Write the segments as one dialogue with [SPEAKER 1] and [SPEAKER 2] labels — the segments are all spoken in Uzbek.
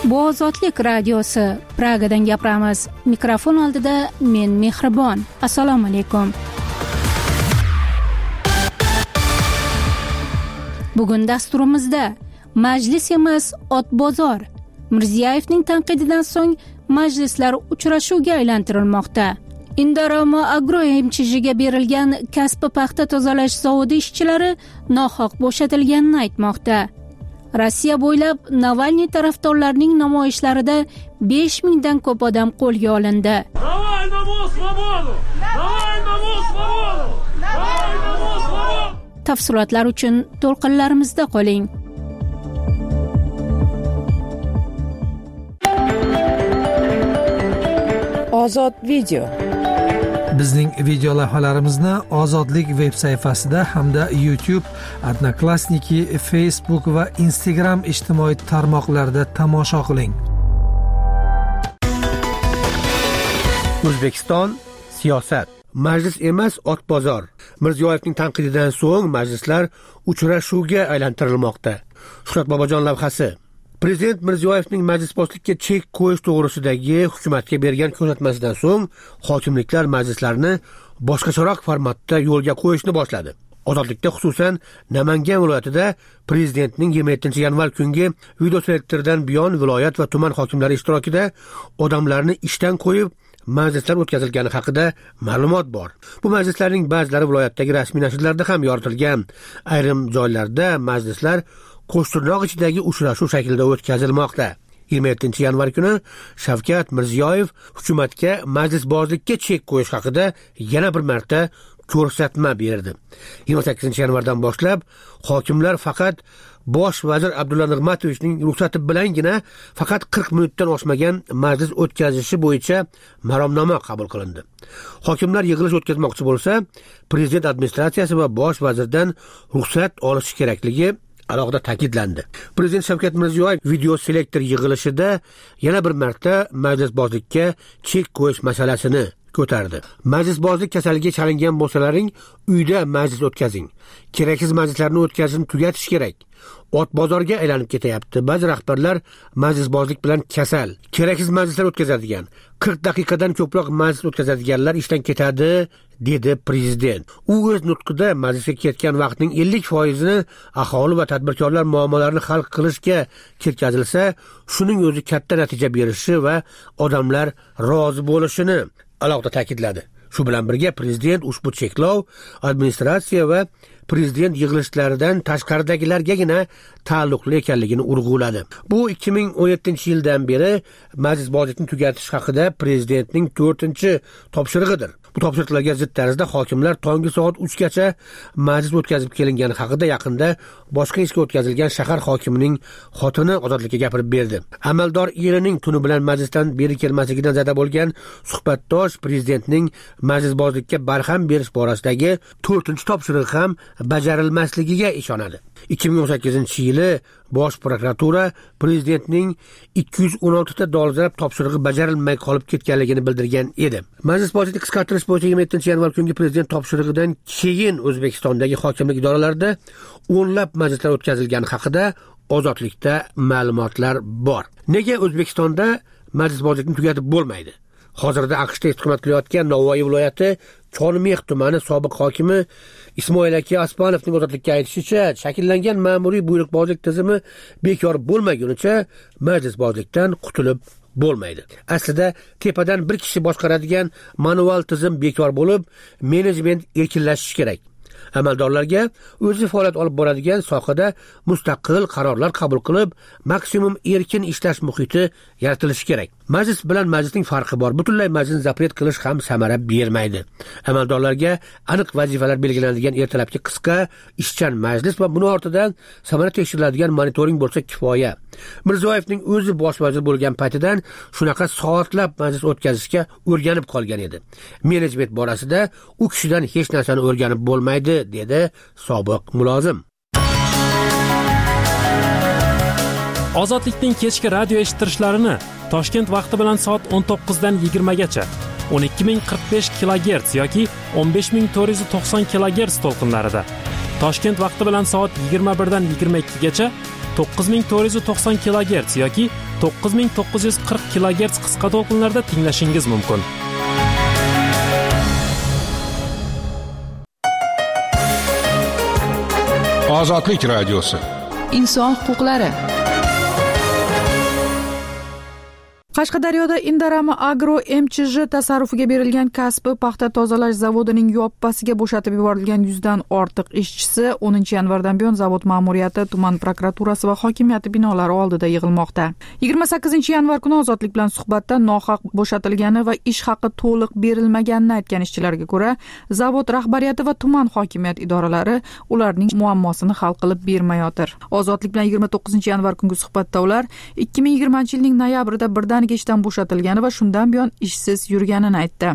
[SPEAKER 1] Bu Ozodlik radiosi. Pragadan gapiramiz. Mikrofon oldida men Mehribon. Assalomu alaykum. Bugun dasturimizda majlis emas, ot bozor. Mirziyoyevning tanqididan so'ng majlislar uchrashuvga aylantirilmoqda. Indorama Agro MCH'ga berilgan kasbi paxta tozalash zavodi ishchilari nohaq bo'shatilganini aytmoqda. Rossiya bo'ylab Navalniy tarafdorlarining namoyishlarida 5000 dan ko'p odam qo'lga olindi. Tafsilotlar uchun to'lqinlarimizda qoling.
[SPEAKER 2] Ozod video.
[SPEAKER 3] Bizning video lavhalarimizni Ozodlik veb sayfasida hamda YouTube, Odnoklassniki, Facebook va Instagram ijtimoiy tarmoqlarida tomosha qiling.
[SPEAKER 4] O'zbekiston siyosat. Majlis emas, ot bozor. Mirziyoyevning tanqididan so'ng majlislar uchrashuvga aylantirilmoqda. Shuhrat Bobojon lavhasi. Prezident Mirziyoyevning majlisbozlikka chek qo'yish to'g'risidagi hukumatga bergan ko'rsatmasidan so'ng hokimliklar majlislarni boshqacharoq formatda yo'lga qo'yishni boshladi. Ozodlikda xususan Namangan viloyatida prezidentning 27-yanvar kungi videoselektordan buyon viloyat va tuman hokimlari ishtirokida odamlarni ishdan qo'yib majlislar o'tkazilgani haqida ma'lumot bor. Bu majlislarning ba'zilari viloyatdagi rasmiy nashrlarda ham yoritilgan. Ayrim joylarda majlislar qo'shtirnoq ichidagi uchrashuv shaklida o'tkazilmoqda. 27-yanvar kuni Shavkat Mirziyoyev hukumatga majlisbozlikka chek qo'yish haqida yana bir marta ko'rsatma berdi. 28-yanvardan boshlab hokimlar faqat Bosh vazir Abdulla Nig'matovichning ruxsati bilangina faqat 40 minutdan oshmagan majlis o'tkazishi bo'yicha maromnoma qabul qilindi. Hokimlar yig'ilish o'tkazmoqchi bo'lsa, prezident administratsiyasi va bosh vazirdan ruxsat olishi kerakligi alohida ta'kidlandi. Prezident Shavkat Mirziyoyev video selektor yig'ilishida yana bir marta majlisbozlikka chek qo'yish masalasini ko'tardi. Majlisbozlik kasaliga chalingan bo'lsalaring, uyda majlis o'tkazing. Keraksiz majlislarni o'tkazishni tugatish kerak. Ot bozorga aylanib ketyapti. Ba'zi rahbarlar majlisbozlik bilan kasal. Keraksiz majlislar o'tkazadigan, 40 daqiqadan ko'proq majlis o'tkazadiganlar ishdan ketadi, dedi prezident. U o'z nutqida majlisga ketgan vaqtning 50%ni aholi va tadbirkorlar muammolarini hal qilishga ketkazilsa, shuning o'zi katta natija berishi va odamlar rozi bo'lishini alohida ta'kidladi. Shu bilan birga prezident ushbu cheklov administratsiya va prezident yig'ilishlaridan tashqaridagilargagina taalluqli ekanligini urg'uladi. Bu 2017-yildan beri majlisbozlikni tugatish haqida prezidentning 4-topshirig'idir. Bu topshiriqlarga zid tarzda hokimlar tongi soat 3 gacha majlis o'tkazib kelingani haqida yaqinda boshqa ishga o'tkazilgan shahar hokimining xotini Ozodlikka gapirib berdi. Amaldor erining tuni bilan majlisdan beri kelmasligidan zada bo'lgan suhbatdosh prezidentning majlisbozlikka barham berish borasidagi 4-topshirig'i ham bajarilmasligiga ishonadi. 2018-yili Bosh prokuratura prezidentning 216 ta dolzarb topshirig'i bajarilmay qolib ketganligini bildirgan edi. Majlisbozlikni qisqartirish bo'yicha 27-yanvar kungi prezident topshirig'idan keyin O'zbekistondagi hokimlik idoralarida o'nlab majlislar o'tkazilgani haqida Ozodlikda ma'lumotlar bor. Nega O'zbekistonda majlisbozlikni tugatib bo'lmaydi? Hozirda AQShda istiqomat qilayotgan Navoiy viloyati Chormix tumani sobiq hokimi Ismoil aka Aspanovning Ozodlikka aytishicha, shakllangan ma'muriy buyruqbozlik tizimi bekor bo'lmagunicha majlisbozlikdan qutulib bo'lmaydi. Aslida tepadan bir kishi boshqaradigan manual tizim bekor bo'lib, menejment erkinlashishi kerak. Amaldorlarga o'zi faoliyat olib boradigan sohada mustaqil qarorlar qabul qilib, maksimum erkin ishlash muhiti yaratilishi kerak. Majlis bilan majlisning farqi bor. Butunlay majlisni zapret qilish ham samara bermaydi. Amaldorlarga aniq vazifalar belgilanadigan ertalabki qisqa ishchan majlis va buni ortidan samara tekshiriladigan monitoring bo'lsa kifoya. Mirziyoyevning o'zi bosh vazir bo'lgan paytidan shunaqa soatlab majlis o'tkazishga o'rganib qolgan edi. Menejment borasida u kishidan hech narsani o'rganib bo'lmaydi, dedi sobiq mulozim.
[SPEAKER 5] Ozodlikning kechki radio eshittirishlarini Toshkent vaqti bilan soat 19 dan 20 gacha 12045 kHz yoki 15490 kHz to'lqinlarida Toshkent vaqti bilan soat 21 dan 22 gacha 9490 kHz yoki 9940 kHz qisqa to'lqinlarda tinglashingiz mumkin.
[SPEAKER 6] Ozodlik radiosi.
[SPEAKER 2] Inson huquqlari. Qashqadaryoda Indarama Agro MChJ tasarrufiga berilgan kasbi paxta tozalash zavodining yoppasiga bo'shatib yuborilgan 100 dan ortiq ishchisi 10 yanvardan buyon zavod ma'muriyati, tuman prokuraturasi va hokimiyati binolari oldida yig'ilmoqda. 28 yanvar kuni Ozodlik bilan suhbatda nohaq bo'shatilgani va ish haqi to'liq berilmaganini aytgan ishchilarga ko'ra, zavod rahbariyati va tuman hokimiyat idoralari ularning muammosini hal qilib bermayotir. Ozodlik bilan 29 yanvar kungi suhbatda ular 2020-yilning noyabrida birdan ishdan bo'shatilgani va shundan buyon ishsiz yurganini aytdi.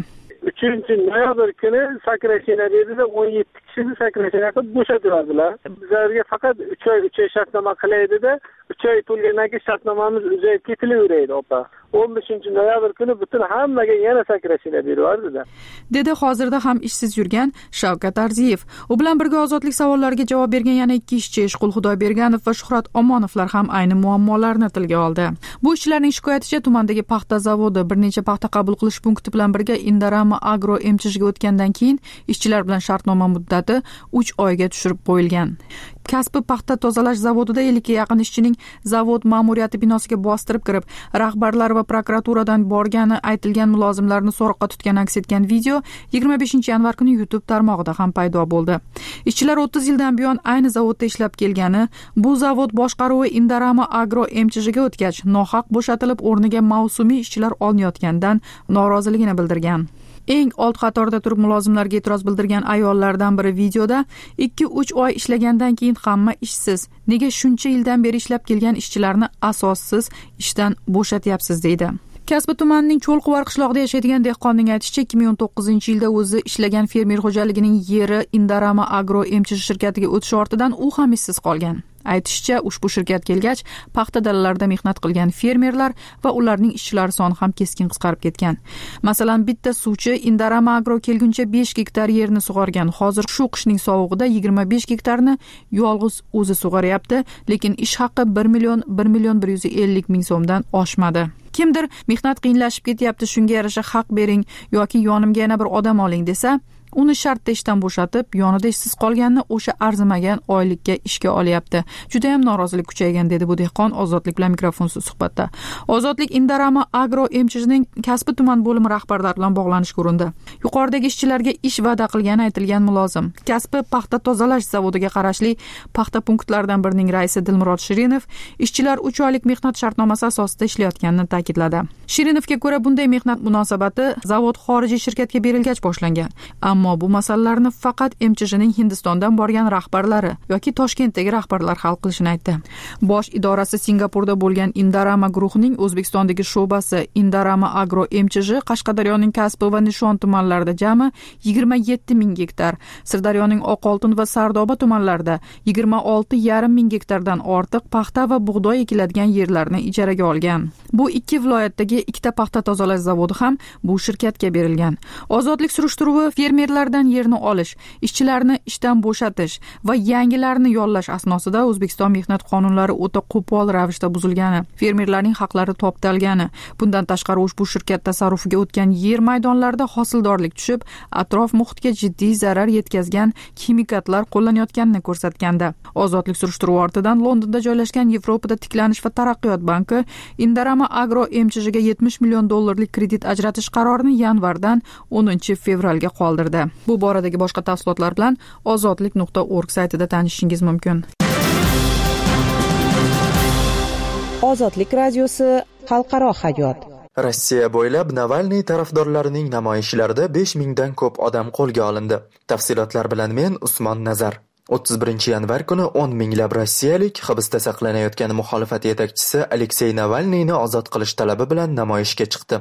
[SPEAKER 7] 3-noyabr kuni sakrashina dedida 17 kishini sakrashina qilib bo'shatiradilar. Bizlarga faqat 3 oy shartnoma qilaydi-da, 3 oy to'lgandan keyin shartnomamiz uzayib ketilaveradi, opa. 15-noyabr kuni butun hammaga yana sakrashina beryapti-da.
[SPEAKER 2] Dedi hozirda ham ishsiz yurgan Shavkat Arziyev. U bilan birga ozodlik savollariga javob bergan yana 2 ishchi Ishqul Xudoyberganov va Shuhrat Omonovlar ham ayni muammolarni tilga oldi. Bu ishchilarning shikoyaticha tumandagi paxta zavodi bir necha paxta qabul qilish punkti bilan birga Indarama Agro MChJga o'tgandan keyin ishchilar bilan shartnoma muddati 3 oyga tushirib qo'yilgan. Kasbi paxta tozalash zavodida 50 ga yaqin ishchining zavod ma'muriyati binosiga bostirib kirib, rahbarlar va prokuraturadan borgani aytilgan mulozimlarni so'roqqa tutgan aks etgan video 25 yanvar kuni YouTube tarmog'ida ham paydo bo'ldi. Ishchilar 30 yildan buyon ayni zavodda ishlab kelgani, bu zavod boshqaruvi Indarama Agro MChJga o'tgach, nohaq bo'shatilib o'rniga mavsumiy ishchilar olinayotganidan noroziligini bildirgan. Eng old qatorda turib mulozimlarga e'tiroz bildirgan ayollardan biri videoda 2-3 oy ishlagandan keyin hamma ishsiz. Nega shuncha yildan beri ishlab kelgan ishchilarni asossiz ishdan bo'shatyapsiz deydi. Kasbi tumanining Cho'lquvar qishlog'ida yashaydigan dehqonning aytishicha, 2019-yilda o'zi ishlagan fermer xo'jaligining yeri Indarama Agro MChJ shirkatiga o'tishi ortidan u ham ishsiz qolgan. Aytishicha, ushbu shirkat kelgach, paxta dalalarida mehnat qilgan fermerlar va ularning ishchilari soni ham keskin qisqarib ketgan. Masalan, bitta suvchi Indarama Agro kelguncha 5 gektar yerni sug'organ. Hozir shu qishning sovug'ida 25 gektarni yolg'iz o'zi sug'oryapti, lekin ish haqi 1 million 150 ming so'mdan oshmadi. Kimdir mehnat qiyinlashib ketyapti, shunga yarasha haq bering yoki yonimga yana bir odam oling desa, uni shartda ishdan bo'shatib, yonida ishsiz qolganini o'sha arzimagan oylikka ishga olyapti. Juda ham norozilik kuchaygan, dedi bu dehqon Ozodlik bilan mikrofonsiz suhbatda. Ozodlik Indarama Agro MChJning kasbi tuman bo'limi rahbarlari bilan bog'lanishga urindi. Yuqoridagi ishchilarga ish va'da qilgani aytilgan mulozim kasbi paxta tozalash zavodiga qarashli paxta punktlaridan birining raisi Dilmurod Shirinov ishchilar 3 oylik mehnat shartnomasi asosida ishlayotganini ta'kidladi. Shirinovga ko'ra, bunday mehnat munosabati zavod xorijiy shirkatga berilgach boshlangan. Ammo bu masalalarni faqat MChJning Hindistondan borgan rahbarlari yoki Toshkentdagi rahbarlar hal qilishini aytdi. Bosh idorasi Singapurda bo'lgan Indarama guruhining O'zbekistondagi sho'basi Indarama Agro MChJ Qashqadaryoning Kasbi va Nishon tumanlarida jami 27 ming gektar, Sirdaryoning Oqoltin va Sardoba tumanlarida 26,5 ming gektardan ortiq paxta va bug'doy ekiladigan yerlarni ijaraga olgan. Bu ikki viloyatdagi ikkita paxta tozalash zavodi ham bu shirkatga berilgan. Ozodlik surishtiruvi fermerlardan yerni olish, ishchilarni ishdan bo'shatish va yangilarni yollash asnosida O'zbekiston mehnat qonunlari o'ta qo'pol ravishda buzilgani, fermerlarning haqlari toptalgani, bundan tashqari ushbu shirkat tasarrufiga o'tgan yer maydonlarida hosildorlik tushib, atrof muhitga jiddiy zarar yetkazgan kimikatlar qo'llanayotganini ko'rsatganda. Ozodlik surishtiruvi ortidan Londonda joylashgan Yevropada tiklanish va taraqqiyot banki Indarama Agro MChJga 70 million dollarlik kredit ajratish qarorini yanvardan 10 fevralga qoldirdi. Bu boradagi boshqa tafsilotlar bilan ozodlik.org saytida tanishishingiz mumkin. Ozodlik radiosi xalqaro hayot.
[SPEAKER 8] Rossiya bo'ylab Navalniy tarafdorlarining namoyishlarida 5000 dan ko'p odam qo'lga olindi. Tafsilotlar bilan men Usmon Nazar. 31 yanvar kuni 10 minglab rossiyalik hibsda saqlanayotgan muxolifat yetakchisi Aleksey Navalniyni ozod qilish talabi bilan namoyishga chiqdi.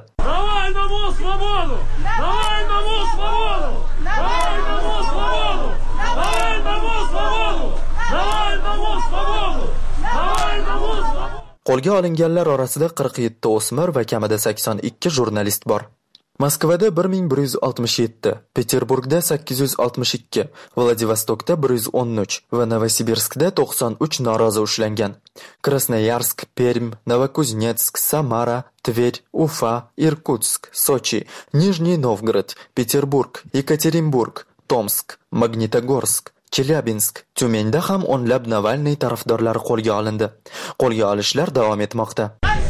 [SPEAKER 8] Qo'lga olinganlar orasida 47 o'smir va kamida 82 jurnalist bor. Moskvada 1167, Peterburgda 862, Vladivostokda 113 va Novosibirskda 93 norozi ushlangan. Krasnoyarsk, Perm, Novokuznetsk, Samara, Tver, Ufa, Irkutsk, Sochi, Nijniy Novgorod, Peterburg, Yekaterinburg, Tomsk, Magnitogorsk, Chelyabinsk, Tyumenda ham o'nlab Navalniy tarafdorlari qo'lga olindi. Qo'lga olishlar davom etmoqda.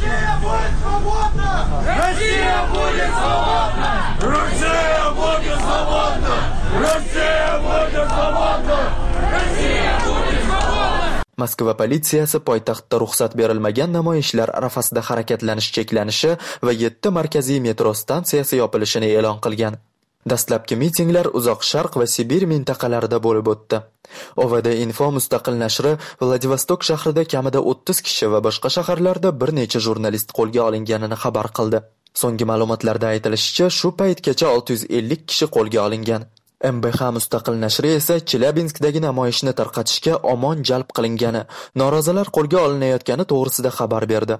[SPEAKER 8] Moskva politsiyasi poytaxtda ruxsat berilmagan namoyishlar arafasida harakatlanish cheklanishi va 7 markaziy metro stansiyasi yopilishini e'lon qilgan. Dastlabki mitinglar Uzoq Sharq va Sibir mintaqalarida bo'lib o'tdi. OVD Info mustaqil nashri Vladivostok shahrida kamida 30 kishi va boshqa shaharlarda bir necha jurnalist qo'lga olinganini xabar qildi. So'nggi ma'lumotlarda aytilishicha, shu paytgacha 650 kishi qo'lga olingan. MBH mustaqil nashri esa Chelyabinskdagi namoyishni tarqatishga omon jalb qilingani, norozilar qo'lga olinayotgani to'g'risida xabar berdi.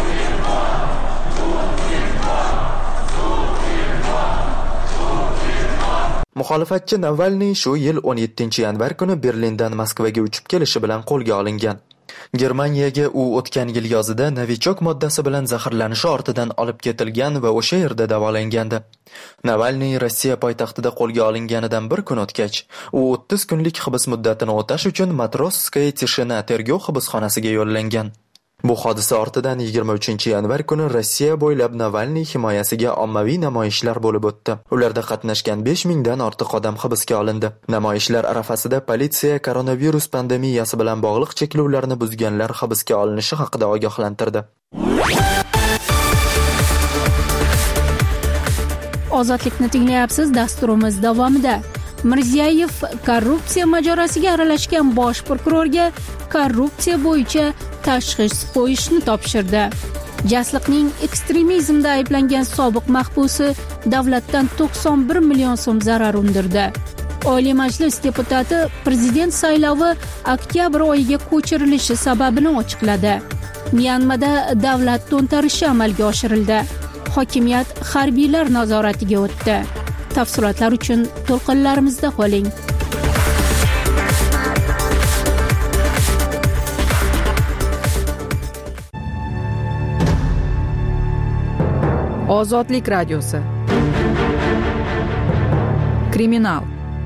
[SPEAKER 8] Muxolifatchi Navalniy shu yil 17-yanvar kuni Berlindan Moskvaga uchib kelishi bilan qo'lga olingan. Germaniyaga u o'tgan yil yozida novichok moddasi bilan zaharlanishi ortidan olib ketilgan va o'sha yerda davolangandi. Navalniy Rossiya poytaxtida qo'lga olinganidan bir kun o'tgach, u 30 kunlik hibs muddatini o'tash uchun Matrosskaya Tishina tergov hibsxonasiga yo'llangan. Bu hodisa ortidan 23-yanvar kuni Rossiya bo'ylab Navalniy himoyasiga ommaviy namoyishlar bo'lib o'tdi. Ularda qatnashgan 5000 dan ortiq odam hibsga olindi. Namoyishlar arafasida politsiya koronavirus pandemiyasi bilan bog'liq cheklovlarni buzganlar hibsga olinishi haqida ogohlantirdi.
[SPEAKER 1] Ozodlikni tinglayapsiz. Dasturimiz davomida Mirziyoyev korrupsiya mojarosiga aralashgan bosh prokurorga korrupsiya bo'yicha tashxis qo'yishni topshirdi. Jasliqning ekstremizmda ayblangan sobiq mahbusi davlatdan 91 million so'm zarar undirdi. Oliy Majlis deputati prezident saylovi oktyabr oyiga ko'chirilishi sababini ochiqladi. Myanmada davlat to'ntarishi amalga oshirildi. Hokimiyat harbiylar nazoratiga o'tdi. Tafsilotlar uchun to'lqinlarimizda qoling.
[SPEAKER 2] Ozodlik radiosi. Kriminal.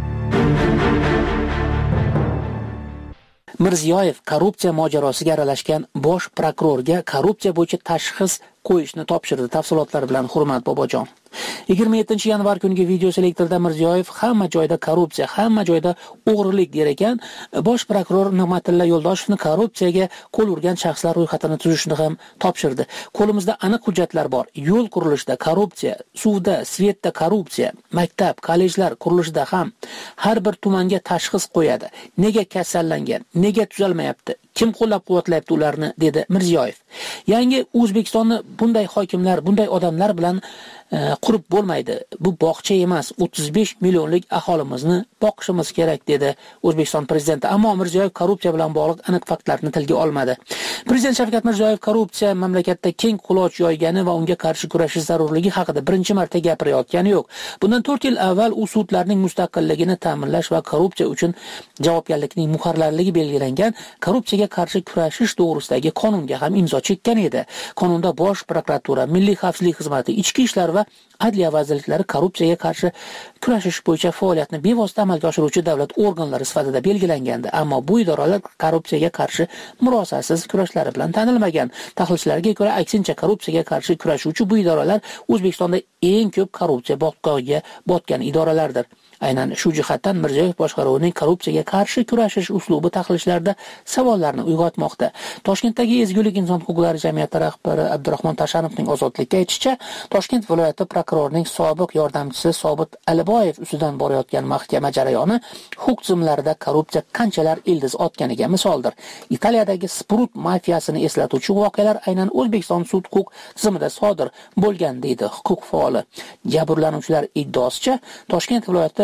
[SPEAKER 9] Mirziyoyev korrupsiya mojarosiga aralashgan bosh prokurorga korrupsiya bo'yicha tashxis qo'yishni topshirdi. Tafsilotlar bilan Hurmat Bobojon. 27-yanvar kungi videoselektorda Mirziyoyev hamma joyda korrupsiya, hamma joyda o'g'rilik der ekan. Bosh prokuror Nig'matilla Yo'ldoshevni korrupsiyaga qo'l urgan shaxslar ro'yxatini tuzishni ham topshirdi. Qo'limizda aniq hujjatlar bor. Yo'l qurilishida korrupsiya, suvda, svetda korrupsiya, maktab, kollejlar qurilishida ham har bir tumanga tashxis qo'yadi. Nega kasallangan, nega tuzalmayapti, kim qo'llab-quvvatlayapti ularni, dedi Mirziyoyev. Yangi O'zbekistonni bunday hokimlar, bunday odamlar bilan qurib bo'lmaydi. Bu bog'cha emas, 35 millionlik aholimizni boqishimiz kerak, dedi O'zbekiston prezidenti. Ammo Mirziyoyev korrupsiya bilan bog'liq aniq faktlarni tilga olmadi. Prezident Shavkat Mirziyoyev korrupsiya mamlakatda keng quloch yoygani va unga qarshi kurashish zarurligi haqida birinchi marta gapirayotgani yo'q. Bundan 4 yil avval u sudlarning mustaqilligini ta'minlash va korrupsiya uchun javobgarlikning muqarrarligi belgilangan korrupsiyaga qarshi kurashish to'g'risidagi qonunga ham imzo chekkan edi. Qonunda bosh prokuratura, Milliy xavfsizlik xizmati, ichki ishlar va Adliya vazirliklari korrupsiyaga qarshi kurashish bo'yicha faoliyatni bevosita amalga oshiruvchi davlat organlari sifatida belgilangandi. Ammo bu idoralar korrupsiyaga qarshi murosasiz kurashlari bilan tanilmagan. Tahlilchilarga ko'ra, aksincha korrupsiyaga qarshi kurashuvchi bu idoralar O'zbekistonda eng ko'p korrupsiya botqog'iga botgan idoralardir. Aynan shu jihatdan Mirziyoyev boshqaruvining korrupsiyaga qarshi kurashish uslubi tahlilchilarda savollarni uyg'otmoqda. Toshkentdagi Ezgulik inson huquqlari jamiyati rahbari Abdurahmon Tashanovning Ozodlikka aytishicha, Toshkent viloyati prokurorining sobiq yordamchisi Sobit Aliboyev ustidan borayotgan mahkama jarayoni huquq tizimlarida korrupsiya qanchalar ildiz otganiga misoldir. Italiyadagi Sprut mafiyasini eslatuvchi voqealar aynan O'zbekiston sud huquq tizimida sodir bo'lgan, deydi huquq faoli. Jabrlanuvchilar iddaosicha, Toshkent viloyati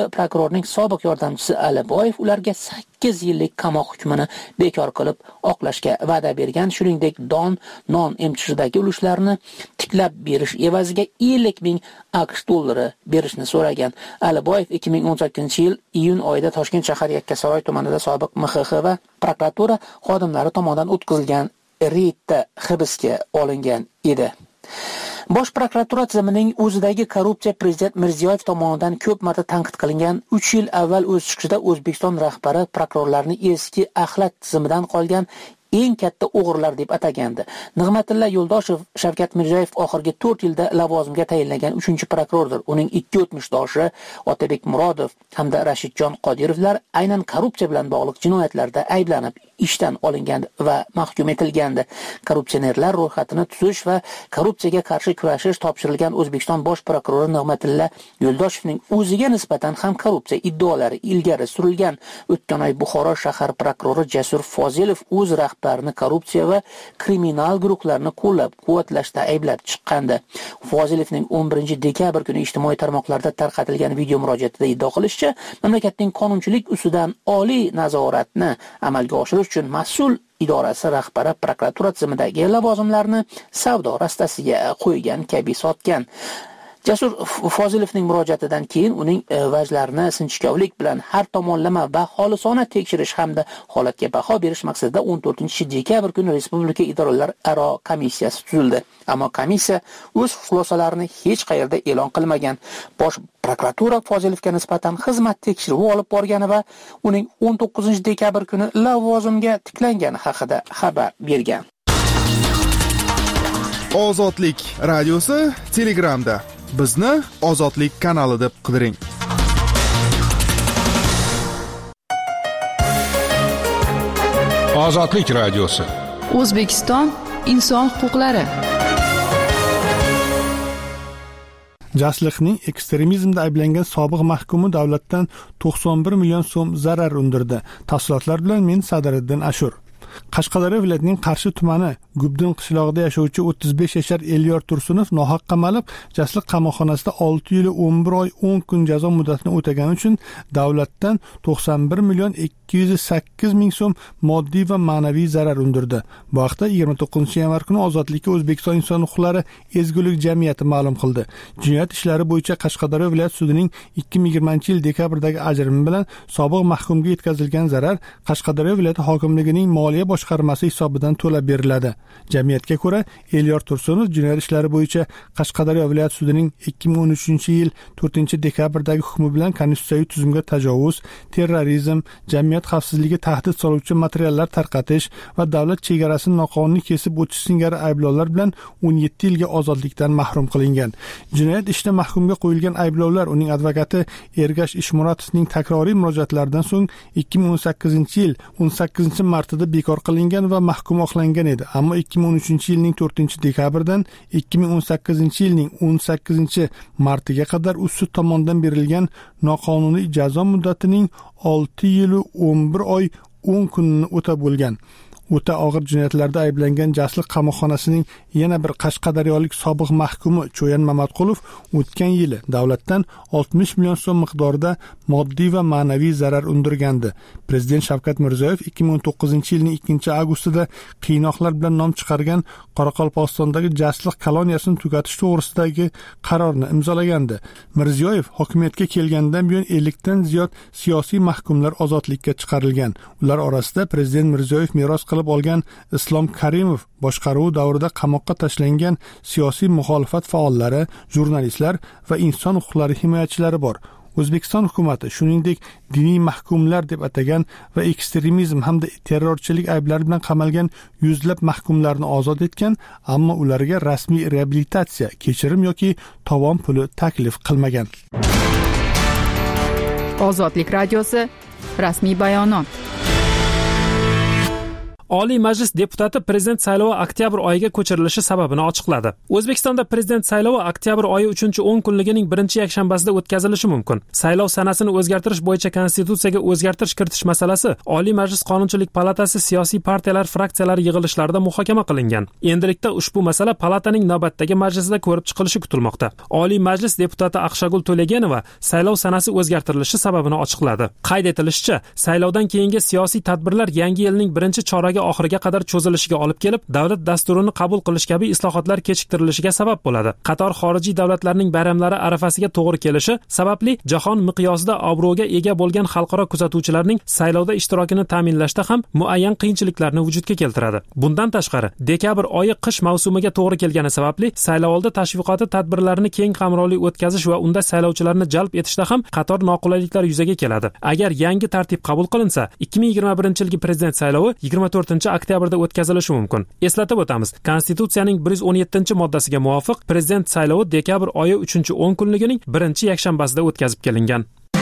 [SPEAKER 9] prokurorning sobiq yordamchisi Aliboyev ularga 8 yillik qamoq hukmini bekor qilib oqlashga va'da bergan, shuningdek non MCH'dagi ulushlarni tiklab berish evaziga 50 ming AQSh dollari berishni so'ragan. Aliboyev 2018-yil iyun oyida Toshkent shahar Yakkasaroy tumanida sobiq MXX va prokuratura xodimlari tomonidan o'tkazilgan reydda hibsga olingan edi. Bosh prokuratura tizimining o'zidagi korrupsiya prezident Mirziyoyev tomonidan ko'p marta tanqid qilingan 3 yil avval o'z chiqishida O'zbekiston rahbari prokurorlarni eski axlat tizimidan qolgan eng katta o'g'rilar deb atagandi. Nig'matilla Yo'ldoshev Shavkat Mirziyoyev oxirgi 4 yilda lavozimga tayinlangan 3-prokurordir. Uning 2 o'tmishdoshi Otabek Murodov hamda Rashidjon Qodirovlar aynan korrupsiya bilan bog'liq jinoyatlarda ayblanib ishdan olingan va mahkum etilgandi. Korrupsionerlar ro'yxatini tuzish va korrupsiyaga qarshi kurashish topshirilgan O'zbekiston bosh prokurori Nig'matilla Yo'ldoshevning o'ziga nisbatan ham korrupsiya iddaolari ilgari surilgan. O'tgan oy Buxoro shahar prokurori Jasur Fozilov o'z rahbarini korrupsiya va kriminal guruhlarni qo'llab-quvvatlashda ayblab chiqqandi. Fozilovning 11 dekabr kuni ijtimoiy tarmoqlarda tarqatilgan video murojaatida iddao qilishicha, mamlakatning qonunchilik ustidan oliy nazoratni amalga oshirish uchun mas'ul idorasi rahbari prokuratura tizimidagi lavozimlarni savdo rastasiga qo'ygan kabi sotgan. Jasur Fozilovning murojaatidan keyin uning vajlarini sinchkovlik bilan har tomonlama va xolisona tekshirish hamda holatga baho berish maqsadida 14-dekabr kuni Respublika idoralar aro komissiyasi tuzildi. Ammo komissiya o'z xulosalarini hech qayerda e'lon qilmagan. Bosh prokuratura Fozilovga nisbatan xizmat tekshiruvi olib borgani va uning 19-dekabr kuni lavozimga tiklangani haqida xabar bergan.
[SPEAKER 10] Ozodlik radiosi Telegramda. Bizni Ozodlik kanali deb qidiring.
[SPEAKER 6] Ozodlik radiosi.
[SPEAKER 2] O'zbekiston inson huquqlari.
[SPEAKER 11] Jasliqning ekstremizmda ayblangan sobiq mahkumi davlatdan 91 million so'm zarar undirdi. Tafsilotlar bilan men Sadiriddin Ashur. Qashqadaryo viloyatining Qarshi tumani Gubdin qishlog'ida yashovchi 35 yashar Elyor Tursunov nohaq qamalib, Jasliq qamoqxonasida 6 yil 11 oy 10 kun jazo muddatini o'tagani uchun davlatdan 91 million 208 ming so'm moddiy va ma'naviy zarar undirdi. Bu haqda 29-yanvar kuni Ozodlikka O'zbekiston inson huquqlari ezgulik jamiyati ma'lum qildi. Jinoyat ishlari bo'yicha Qashqadaryo viloyat sudining 2020-yil dekabrdagi ajrimi bilan sobiq mahkumga yetkazilgan zarar Qashqadaryo viloyati hokimligining moliya boshqarmasi hisobidan to'lab beriladi. Jamiyatga ko'ra, Elyor Tursunov jinoyat ishlari bo'yicha Qashqadaryo viloyat sudining 2013-yil 4-dekabrdagi hukmi bilan konstitutsiyaviy tuzumga tajovuz, terrorizm, jamiyat xavfsizligiga tahdid soluvchi materiallar tarqatish va davlat chegarasini noqonuniy kesib o'tish singari ayblovlar bilan 17 yilga ozodlikdan mahrum qilingan. Jinoyat ishida mahkumga qo'yilgan ayblovlar uning advokati Ergash Ishmuratovning takroriy murojaatlaridan so'ng 2018-yil 18-martida bekor qilingan va mahkum oqlangan edi. Ammo 2013-yilning 4-dekabrdan 2018-yilning 18-martiga qadar sud tomonidan berilgan noqonuniy jazo muddatining 6 yil 11 oy 10 kunini o'tab bo'lgan. O'ta og'ir jinoyatlarda ayblangan Jasliq qamoqxonasining yana bir qashqadaryolik sobiq mahkumi Cho'yan Mamatqulov o'tgan yili davlatdan 60 million so'm miqdorida moddiy va ma'naviy zarar undirgandi. Prezident Shavkat Mirziyoyev 2019-yilning 2-avgustida qiynoqlar bilan nom chiqargan Qoraqalpog'istondagi Jasliq koloniyasini tugatish to'g'risidagi qarorni imzolagandi. Mirziyoyev hokimiyatga kelgandan buyon 50 dan ziyod siyosiy mahkumlar ozodlikka chiqarilgan. Ular orasida prezident Mirziyoyev meros qilib olgan Islom Karimov boshqaruvi davrida qamoqqa tashlangan siyosiy muxolifat faollari, jurnalistlar va inson huquqlari himoyachilari bor. O'zbekiston hukumatı shuningdek diniy mahkumlar deb atagan va ekstremizm hamda terrorchilik ayblari bilan qamalgan yuzlab mahkumlarni ozod etgan, ammo ularga rasmiy reabilitatsiya, kechirim yoki tovon puli taklif qilmagan.
[SPEAKER 2] Ozodlik radiosi rasmiy bayonot.
[SPEAKER 5] Oliy Majlis deputati prezident saylovi oktyabr oyiga ko'chirilishi sababini ochiqladi. O'zbekistonda prezident saylovi oktyabr oyi 3-10 kunligining birinchi yakshanbasida o'tkazilishi mumkin. Saylov sanasini o'zgartirish bo'yicha konstitutsiyaga o'zgartirish kiritish masalasi Oliy Majlis Qonunchilik palatasi siyosiy partiyalar fraksiyalari yig'ilishlarida muhokama qilingan. Endilikda ushbu masala palataning navbatdagi majlisida ko'rib chiqilishi kutilmoqda. Oliy Majlis deputati Aqshagul To'laganova saylov sanasi o'zgartirilishi sababini ochiqladi. Qayd etilishicha, saylovdan keyingi siyosiy tadbirlar yangi yilning birinchi choragi oxiriga qadar cho'zilishiga olib kelib, davlat dasturini qabul qilish kabi islohotlar kechiktirilishiga sabab bo'ladi. Qator xorijiy davlatlarning bayramlari arafasiga to'g'ri kelishi sababli jahon miqyosida obro'ga ega bo'lgan xalqaro kuzatuvchilarning saylovda ishtirokini ta'minlashda ham muayyan qiyinchiliklarni vujudga keltiradi. Bundan tashqari, dekabr oyi qish mavsumiga to'g'ri kelgani sababli saylovoldi tashviqoti tadbirlarini keng qamrovli o'tkazish va unda saylovchilarni jalb etishda ham qator noqulayliklar yuzaga keladi. Agar yangi tartib qabul qilinsa, 2021-yilgi prezident saylovi 24-oktyabrda o'tkazilishi mumkin. Eslatib o'tamiz, Konstitutsiyaning 117-moddasiga muvofiq prezident saylovi dekabr oyi 3-10 kunligining birinchi yakshanbasida o'tkazib kelingan.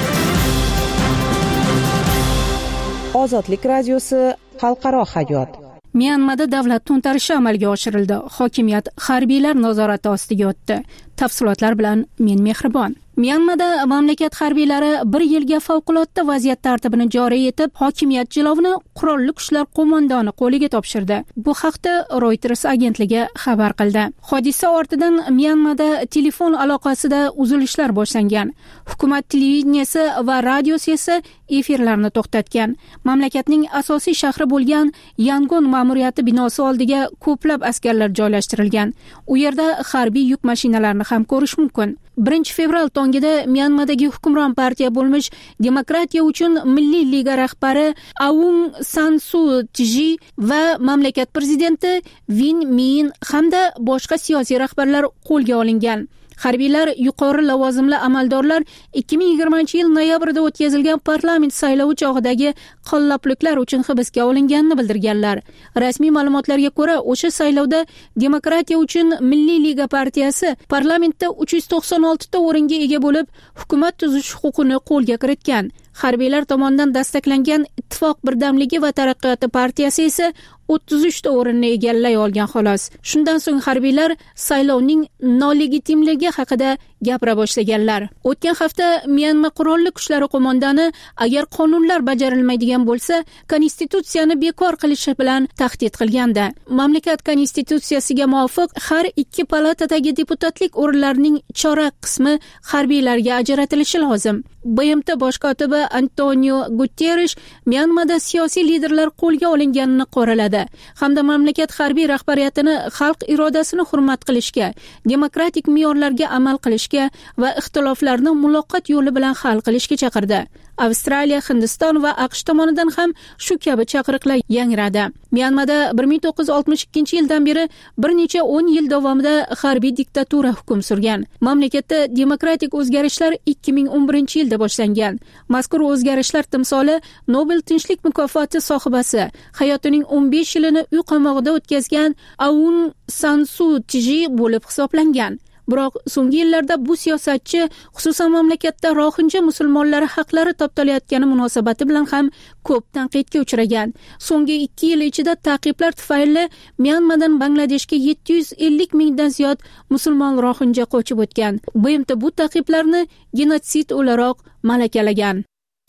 [SPEAKER 12] Ozodlik radiosi xalqaro hayot.
[SPEAKER 1] Myanmada davlat to'ntarishi amalga oshirildi. Hokimiyat harbiylar nazorati ostiga o'tdi. Tafsilotlar bilan men Mehribon. Myanmada mamlakat harbiylari 1 yilga favqulodda vaziyat tartibini joriy etib, hokimiyat jilovini qurolli kuchlar qo'mondoni qo'liga topshirdi. Bu haqda Reuters agentligi xabar qildi. Hodisa ortidan Myanmada telefon aloqasida uzilishlar boshlangan. Hukumat televideniyasi va radiosi esa efirlarni to'xtatgan. Mamlakatning asosiy shahri bo'lgan Yangon ma'muriyati binosi oldiga ko'plab askarlar joylashtirilgan. U yerda harbiy yuk mashinalarini ham ko'rish mumkin. 1 fevral tongida Myanmadagi hukmron partiya bo'lmish Demokratiya uchun Milliy liga rahbari Aung San Suu Kyi va mamlakat prezidenti Win Myint hamda boshqa siyosiy rahbarlar qo'lga olingan. Harbiylar yuqori lavozimli amaldorlar 2020-yil noyabrida o'tkazilgan parlament saylovi chog'idagi qo'llabliklar uchun hibsga olinganini bildirganlar. Rasmiy ma'lumotlarga ko'ra, o'sha saylovda Demokratiya uchun Milliy liga partiyasi parlamentda 396 ta o'ringa ega bo'lib, hukumat tuzish huquqini qo'lga kiritgan. Harbiylar tomonidan dastaklangan Ittifoq birdamligi va taraqqiyoti partiyasi esa 33 ta o'rinni egallay olgan xolos. Shundan so'ng harbiylar saylovning nolegitimligi haqida gapira boshlaganlar. O'tgan hafta Myanma qurolli kuchlari qo'mondoni agar qonunlar bajarilmaydigan bo'lsa, konstitutsiyani bekor qilishi bilan tahdid qilgandi. Mamlakat konstitutsiyasiga muvofiq har 2 palatadagi deputatlik o'rinlarining chorak qismi harbiylarga ajratilishi lozim. BMT bosh kotibi Antonio Guterres Myanmada siyosiy liderlar qo'lga olinganini qoraladi hamda mamlakat harbiy rahbariyatini xalq irodasini hurmat qilishga, demokratik me'yorlarga amal qilishga va ixtiloflarni muloqot yo'li bilan hal qilishga chaqirdi. Avstraliya, Hindiston va AQSh tomonidan ham shu kabi chaqiriqlar yangradi. Myanmada 1962-yildan beri bir necha 10 yil davomida harbiy diktatura hukm surgan. Mamlakatda demokratik o'zgarishlar 2011-yilda boshlangan. Mazkur o'zgarishlar timsoli Nobel tinchlik mukofoti sohibasi, hayotining 15 yilini uy qamog'ida o'tkazgan Aung San Suu Kyi bo'lib hisoblangan. Biroq so'nggi yillarda bu siyosatchi, xususan mamlakatda rohinja musulmonlari haqlari toptalayotgani munosabati bilan ham ko'p tanqidga uchragan. So'nggi 2 yil ichida ta'qiblar tufayli Myanmadan Bangladeshga 750 mingdan ziyod musulmon rohinja qochib o'tgan. BMT bu ta'qiblarni genotsid o'laroq malakalagan.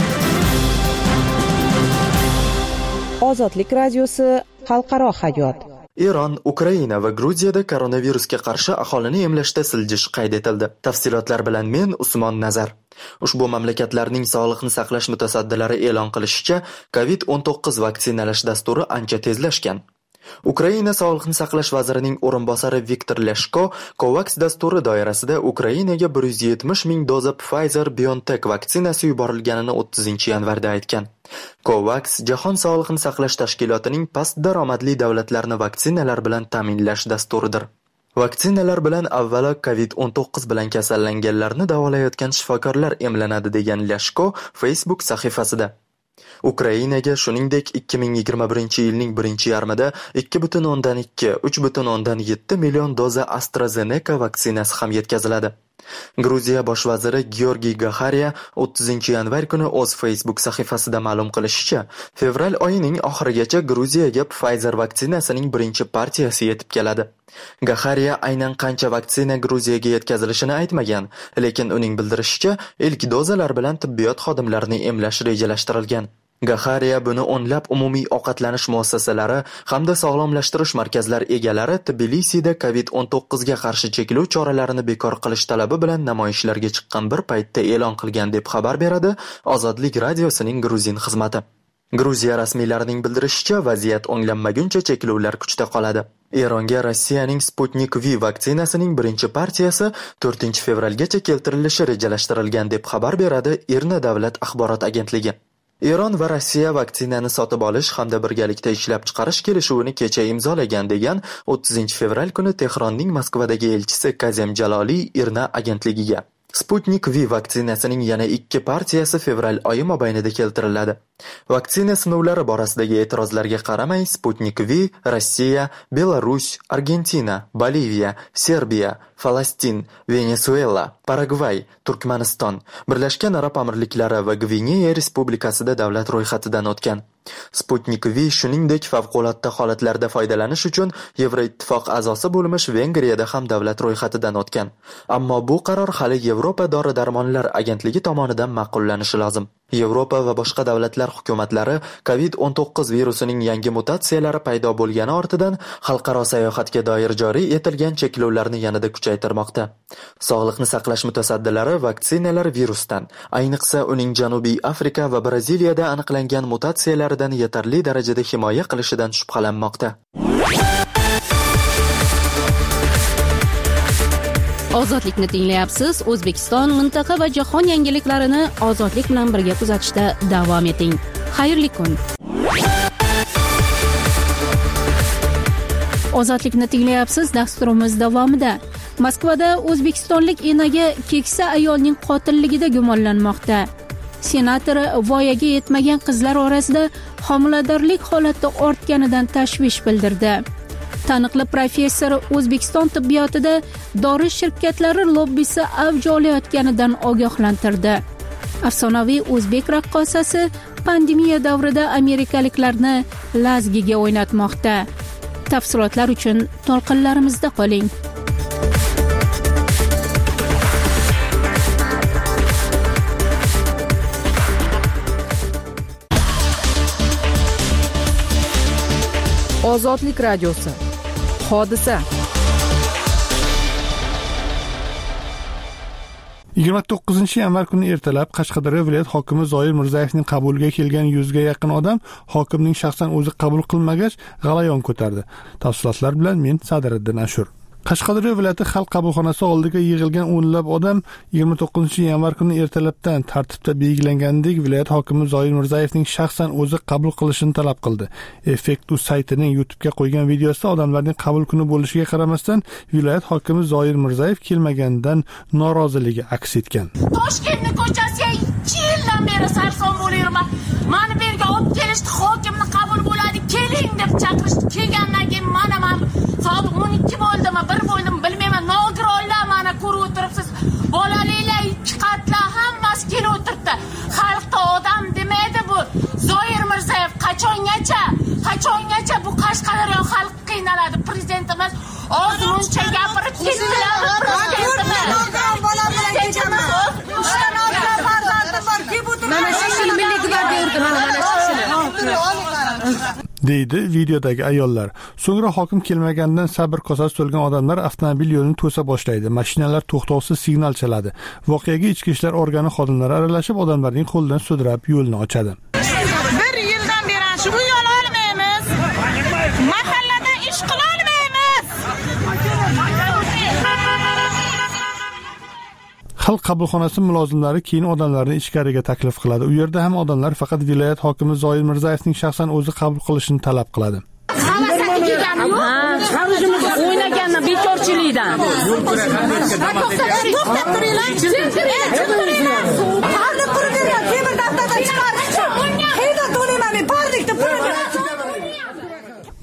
[SPEAKER 12] Ozodlik radiosi xalqaro hayot.
[SPEAKER 8] Eron, Ukraina va Gruziyada koronavirusga qarshi aholini emlashda siljish qayd etildi. Tafsilotlar bilan men Usmon Nazar. Ushbu mamlakatlarning sog'liqni saqlash mutasaddilari e'lon qilishicha, COVID-19 vaksinalash dasturi ancha tezlashgan. Ukraina sog'liqni saqlash vazirining o'rinbosari Viktor Leshko COVAX dasturi doirasida Ukrainaga 170 ming doza Pfizer-BioNTech vaksinasi yuborilganini 30-yanvarda aytgan. COVAX Jahon sog'liqni saqlash tashkilotining past daromadli davlatlarni vaksinalar bilan ta'minlash dasturidir. Vaksinalar bilan avvalo COVID-19 bilan kasallanganlarni davolayotgan shifokorlar emlanadi degan Leshko Facebook sahifasida. Ukrainaga shuningdek 2021-yilning birinchi yarmida 2,2-3,7 million doza AstraZeneca vaksinasi ham yetkaziladi. Gruziya bosh vaziri Georgiy Gaxariya 30-yanvar kuni o'z Facebook sahifasida ma'lum qilishicha, fevral oyining oxirigacha Gruziyaga Pfizer vaksinasining birinchi partiyasi yetib keladi. Gaxariya aynan qancha vaksina Gruziyaga yetkazilishini aytmagan, lekin uning bildirishicha, ilk dozalar bilan tibbiyot xodimlarini emlash rejalashtirilgan. Gaxariya buni o'nlab umumiy ovqatlanish muassasalari hamda sog'lomlashtirish markazlari egalari Tbilisida COVID-19 ga qarshi cheklov choralarini bekor qilish talabi bilan namoyishlarga chiqqan bir paytda e'lon qilgan deb xabar beradi Ozodlik radiosining gruzin xizmati. Gruziya rasmiylarining bildirishicha, vaziyat o'nglanmaguncha cheklovlar kuchda qoladi. Eronga Rossiyaning Sputnik V vaksinasining birinchi partiyasi 4-fevralgacha keltirilishi rejalashtirilgan deb xabar beradi IRNA davlat axborot agentligi. Eron va Rossiya vaksinani sotib olish hamda birgalikda ishlab chiqarish kelishuvini kecha imzolagan degan 30-fevral kuni Tehronning Moskvadagi elchisi Kazem Jaloliy IRNA agentligiga. Sputnik V vaksinasining yana 2 partiyasi fevral oyi mobaynida keltiriladi. Vaksina sinovlari borasidagi e'tirozlarga qaramay, Sputnik V Rossiya, Belarus, Argentina, Boliviya, Serbiya, Falastin, Venesuela, Paragvay, Turkmaniston, Birlashgan Arab Amirliklari va Gvineya Respublikasida davlat ro'yxatidan o'tgan. Sputnik V shuningdek favqulodda holatlarda foydalanish uchun Yevroittifoq a'zosi bo'lmish Vengriyada ham davlat ro'yxatidan o'tgan. Ammo bu qaror hali Yevropa dori-darmonlar agentligi tomonidan ma'qullanishi lozim. Yevropa va boshqa davlatlar hukumatlari COVID-19 virusining yangi mutatsiyalari paydo bo'lgani ortidan xalqaro sayohatga doir joriy etilgan cheklovlarni yanada kuchaytirmoqda. Sog'liqni saqlash mutasaddilari vaksinalar virusdan, ayniqsa uning Janubiy Afrika va Braziliyada aniqlangan mutatsiyalardan yetarli darajada himoya qilishidan shubhalanmoqda.
[SPEAKER 1] Ozodlikni tinglayapsiz. O'zbekiston, mintaqa va jahon yangiliklarini ozodlik bilan birga kuzatishda davom eting. Xayrli kun. Ozodlikni tinglayapsiz. Dasturimiz davomida Moskvada o'zbekistonlik enaga keksa ayolning qotilligida gumonlanmoqda. Senator voyaga yetmagan qizlar orasida homiladorlik holati ortganidan tashvish bildirdi. Taniqli professor O'zbekiston tibbiyotida dori shirkatlari lobbisi avj olayotganidan ogohlantirdi. Afsonaviy o'zbek raqqosasi pandemiya davrida amerikaliklarni lazgiga o'ynatmoqda. Tafsilotlar uchun to'lqinlarimizda qoling.
[SPEAKER 2] Ozodlik radiosi. Hodisa.
[SPEAKER 11] 29-yanvar kuni ertalab Qashqadaryo viloyat hokimi Zoir Mirzayevning qabuliga kelgan 100 ga yaqin odam hokimning shaxsan o'zi qabul qilmagach g'alayon ko'tardi. Tafsilotlar bilan men Sadiriddin Ashur. Qashqadaryo viloyati xalq qabulxonasi oldiga yig'ilgan o'nlab odam 29-yanvar kuni ertalabdan tartibda belgilangandek viloyat hokimi Zoir Mirzayevning shaxsan o'zi qabul qilishini talab qildi. Effektu saytining YouTube'ga qo'ygan videosida odamlarning qabul kuni bo'lishiga qaramasdan viloyat hokimi Zoir Mirzayev kelmaganidan noroziligi aks etgan.
[SPEAKER 13] Toshkentning ko'chasiga 2 yildan beri sarson bo'layman. Mani bu yerga olib kelishdi, hokimni qabul bo'ladi, keling deb chaqirishdi. Kelgandan keyin mana soat 12 bo'ldimi, 1 bo'ldimi bilmayman. Nogironlar mana ko'rib o'tiribsiz. Bolaliklar 2 qatla hammasi kelib o'tiribdi. Xalqda odam demaydi bu. Zoir Mirzayev qachongacha bu Qashqadaryo xalq qiynaladi. Prezidentimiz ozmuncha gapirib ketdilar.
[SPEAKER 11] deydi videodagi ayollar. So'ngra hokim kelmaganidan sabr kosasi to'lgan odamlar avtomobil yo'lini to'sa boshlaydi. Mashinalar to'xtovsiz signal chaladi. Voqeaga ichki ishlar organi xodimlari aralashib odamlarning qo'lidan sudrab yo'lni ochadi.
[SPEAKER 13] 1 yildan beri shu yo'l olmaymiz. Mahallada ish qila olmaymiz.
[SPEAKER 11] Xalq qabulxonasi mulozimlari keyin odamlarni ichkariga taklif qiladi. U yerda ham odamlar faqat viloyat hokimi Zoir Mirzayevning shaxsan o'zi qabul qilishini talab qiladi.
[SPEAKER 13] O'ynagandan bekorchilikdan.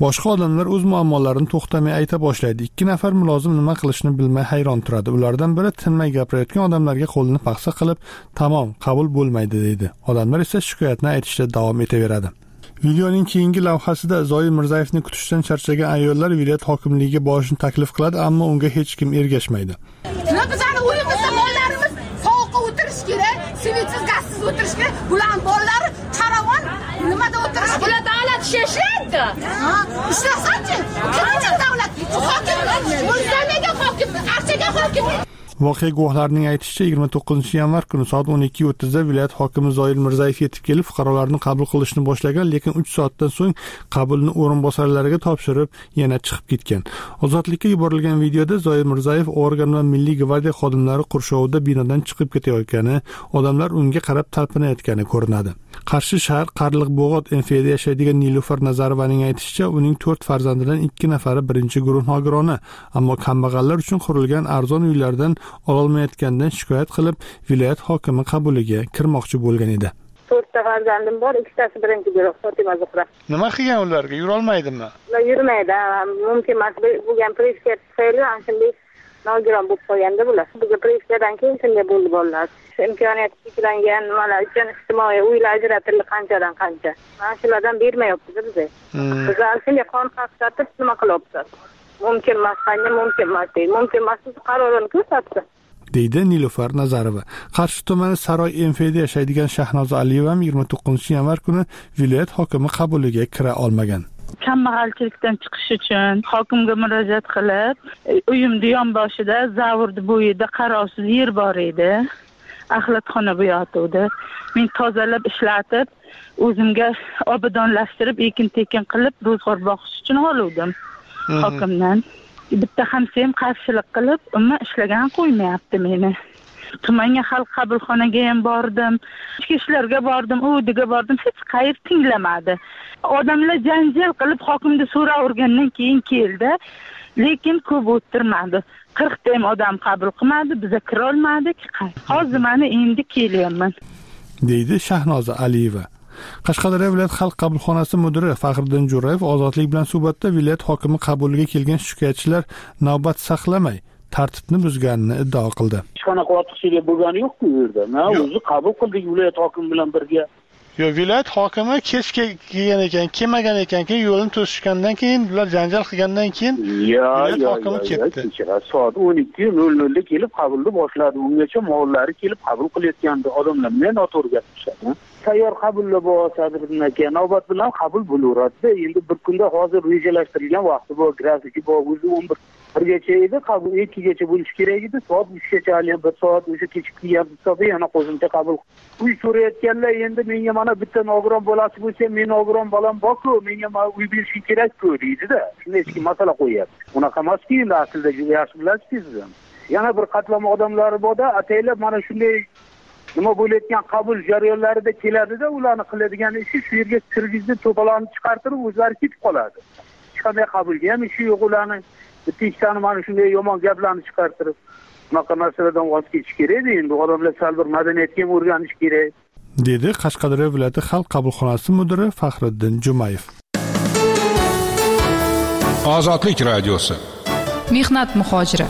[SPEAKER 11] Boshqa odamlar o'z muammolarini to'xtamay ayta boshlaydi. 2 nafar mulozim nima qilishni bilmay hayron turadi. Ulardan biri tinmay gapirayotgan odamlarga qo'lini paxsa qilib, "Tamom, qabul bo'lmaydi" deydi. Odamlar esa shikoyatni aytishda davom etaveradi. Videoning keyingi lavhasida Zoir Mirzayevni kutishdan charchagan ayollar viloyat hokimligiga borishni taklif qiladi, ammo unga hech kim ergashmaydi.
[SPEAKER 13] Bizani uyimizda bolalarimiz sovuqda o'tirish kerak, svitsiz gazsiz o'tirish kerak. Bular bolalari qaravon nimada o'tirish kerak? Bular davlat ishlaydi. Ha, ishlasanchi? Qancha davlat? Hokim, o'zlariga hokim, archaga hokim.
[SPEAKER 11] Voqea guvohlarining aytishicha 29 yanvar kuni soat 12:30 da viloyat hokimi Zoir Mirzayev yetib kelib, fuqarolarni qabul qilishni boshlagan, lekin 3 soatdan so'ng qabulni o'rinbosarlariga topshirib, yana chiqib ketgan. Ozodlikka yuborilgan videoda Zoir Mirzayev organ va Milliy gvardiya xodimlari qurshovida binodan chiqib ketayotgani, odamlar unga qarab talpinayotgani ko'rinadi. Qarshi shahar Qarliqbog'ot MFda yashaydigan Nilufar Nazarovaning aytishicha, uning 4 farzandidan 2 nafari birinchi guruh nogironi, ammo kambag'allar uchun qurilgan arzon uylardan ololmayotgandan shikoyat qilib, viloyat hokimi qabuliga kirmoqchi bo'lgan edi.
[SPEAKER 14] 4 ta farzandim bor, ikkitasi birinchi guruh, Fatima Zuhra.
[SPEAKER 15] Nima qilgan ularga? Yura olmaydimi?
[SPEAKER 14] Ular yurmaydi. Mumkin emas. Bu prinsipga tufayli shunday nogiron bo'lib qolganda bular. Bizga prinsipdan keyin shunday bo'ldi bolalar. Imkoniyat cheklangan nimalar uchun ijtimoiy uylar ajratildi qanchadan qancha. Mana shulardan bermayapti bizga. Bizlar shunday qon qaqshatib nima qilyapmiz? Mumkin emas, qanday mumkin emas deydi. Mumkin emas, qarorini ko'rsatdi.
[SPEAKER 11] deydi Nilufar Nazarova. Qarshi tumani Saroy MFda yashaydigan Shahnoza Aliyeva 29 yanvar kuni viloyat hokimi qabuliga kira olmagan.
[SPEAKER 16] Kambag'alchilikdan chiqish uchun hokimga murojaat qilib, uyimni yonboshida zavordi bo'yida qarovsiz yer bor edi. Axlatxona bu yoqda. Men tozalab ishlatib, o'zimga obodonlashtirib, ekin-tekin qilib, ro'zg'or boqish uchun oluvdim hokimdan. Bitta hamsiyam qarshilik qilib, umuman ishlagan qo'ymayapti meni. Tumanga xalq qabulxonaga ham bordim, ichki ishlarga bordim, udiga bordim, hech qaysi tinglamadi. Odamlar janjal qilib hokimga so'ravergandan keyin keldi, lekin ko'p o'tirmadi. 40 ta ham odam qabul qilmadi, biza kira olmadik. Hozir mana endi kelyapman,
[SPEAKER 11] deydi Shahnoza Aliyeva. Qashqadaryo viloyat xalq qabulxonasi mudiri Faxriddin Jo'rayev Ozodlik bilan suhbatda viloyat hokimi qabuliga kelgan shikoyatchilar navbat saqlamay tartibni buzganini iddao qildi.
[SPEAKER 17] Hech qanaqa ortiqchilik bo'lgani yo'q-ku bu yerda. Men o'zi qabul qildik viloyat hokimi bilan birga.
[SPEAKER 15] Yo, viloyat hokimi kechga kelgan ekan, kelmagan ekan, keyin yo'lni to'sishgandan keyin, ular janjal qilgandan keyin viloyat hokimi ketdi.
[SPEAKER 17] Soat 12:00 da kelib qabulni boshladi. Ungacha mollari kelib qabul qilayotgandi. Odamlar men noto'g'ri gapirishadi. Tayyor qabullar bor, Sadriddin aka, navbat bilan qabul bo'laveradi. Endi bir kunda hozir rejalashtirilgan vaqti bor, grafiki bor, o'zi 11gacha edi, qabul 2gacha bo'lishi kerak edi. Soat 3gacha hali 1 soat o'sha kechikib hisobi yana qo'shimcha qabul. Uy so'rayotganlar endi menga mana bitta nogiron bolasi bo'lsa, men nogiron bolam bor-ku, menga uy berish kerak-ku deydi-da. Shunday eski masala qo'yapti. Unaqa emas-ki, endi aslida juda yaxshi bilasiz. Yana bir qatlama odamlari bor-da, ataylab mana shunday nima bo'layotgan qabul jarayonlarida keladi-da, ularni qiladigan ishi shu yerga kirgizib, to'polonni chiqartirib, o'zlari ketib qoladi. Hech qanday qabulga ham ishi yo'q ularni. Bitta ikkitani mana shunday yomon gaplarni chiqartirib, bunaqa narsalardan voz kechish kerak. Endi odamlar sal bir madaniyatga ham o'rganish kerak,
[SPEAKER 11] dedi Qashqadaryo viloyati xalq qabulxonasi mudiri Faxriddin Jumayev.
[SPEAKER 6] Ozodlik radiosi.
[SPEAKER 2] Mehnat muhojiri.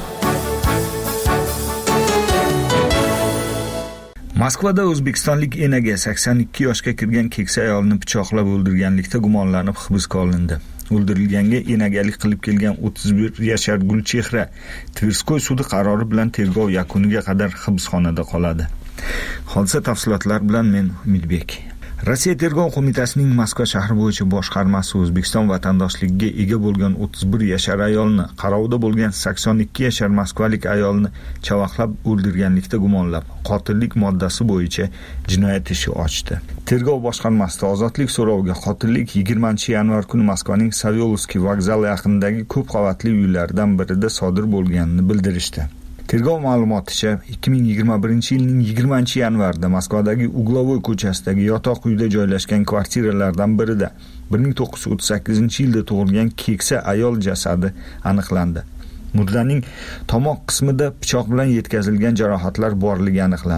[SPEAKER 18] Moskvada o'zbekistonlik enaga 82 yoshga kirgan keksa ayolni pichoqlab o'ldirganlikda gumonlanib hibsga olindi. O'ldirilganga enagalik qilib kelgan 31 yashar Gulchehra Tverskoy sudi qarori bilan tergov yakuniga qadar hibsxonada qoladi. Hodisa tafsilotlari bilan men Umidbek. Rossiya tergov qo'mitasining Moskva shahri bo'yicha boshqarmasi O'zbekiston vatandoshligiga ega bo'lgan 31 yashar ayolni, qarovda bo'lgan 82 yashar moskvalik ayolni chavaqlab o'ldirganlikda gumonlab, qotillik moddasi bo'yicha jinoyat ishi ochdi. Tergov boshqarmasida ozodlik so'roviga qotillik 20-yanvar kuni Moskvaning Savelovskiy vokzali yaqinidagi ko'p qavatli uylardan birida sodir bo'lganini bildirishdi. Tergov ma'lumoticha 2021-yilning 20-yanvarida Moskvadagi Uglovoy ko'chasidagi yotoq uyda joylashgan kvartiralardan birida 1938-yilda tug'ilgan keksa ayol jasadi aniqlandi. Murdaning tomoq qismida pichoq bilan yetkazilgan jarohatlar borligi aniqlandi.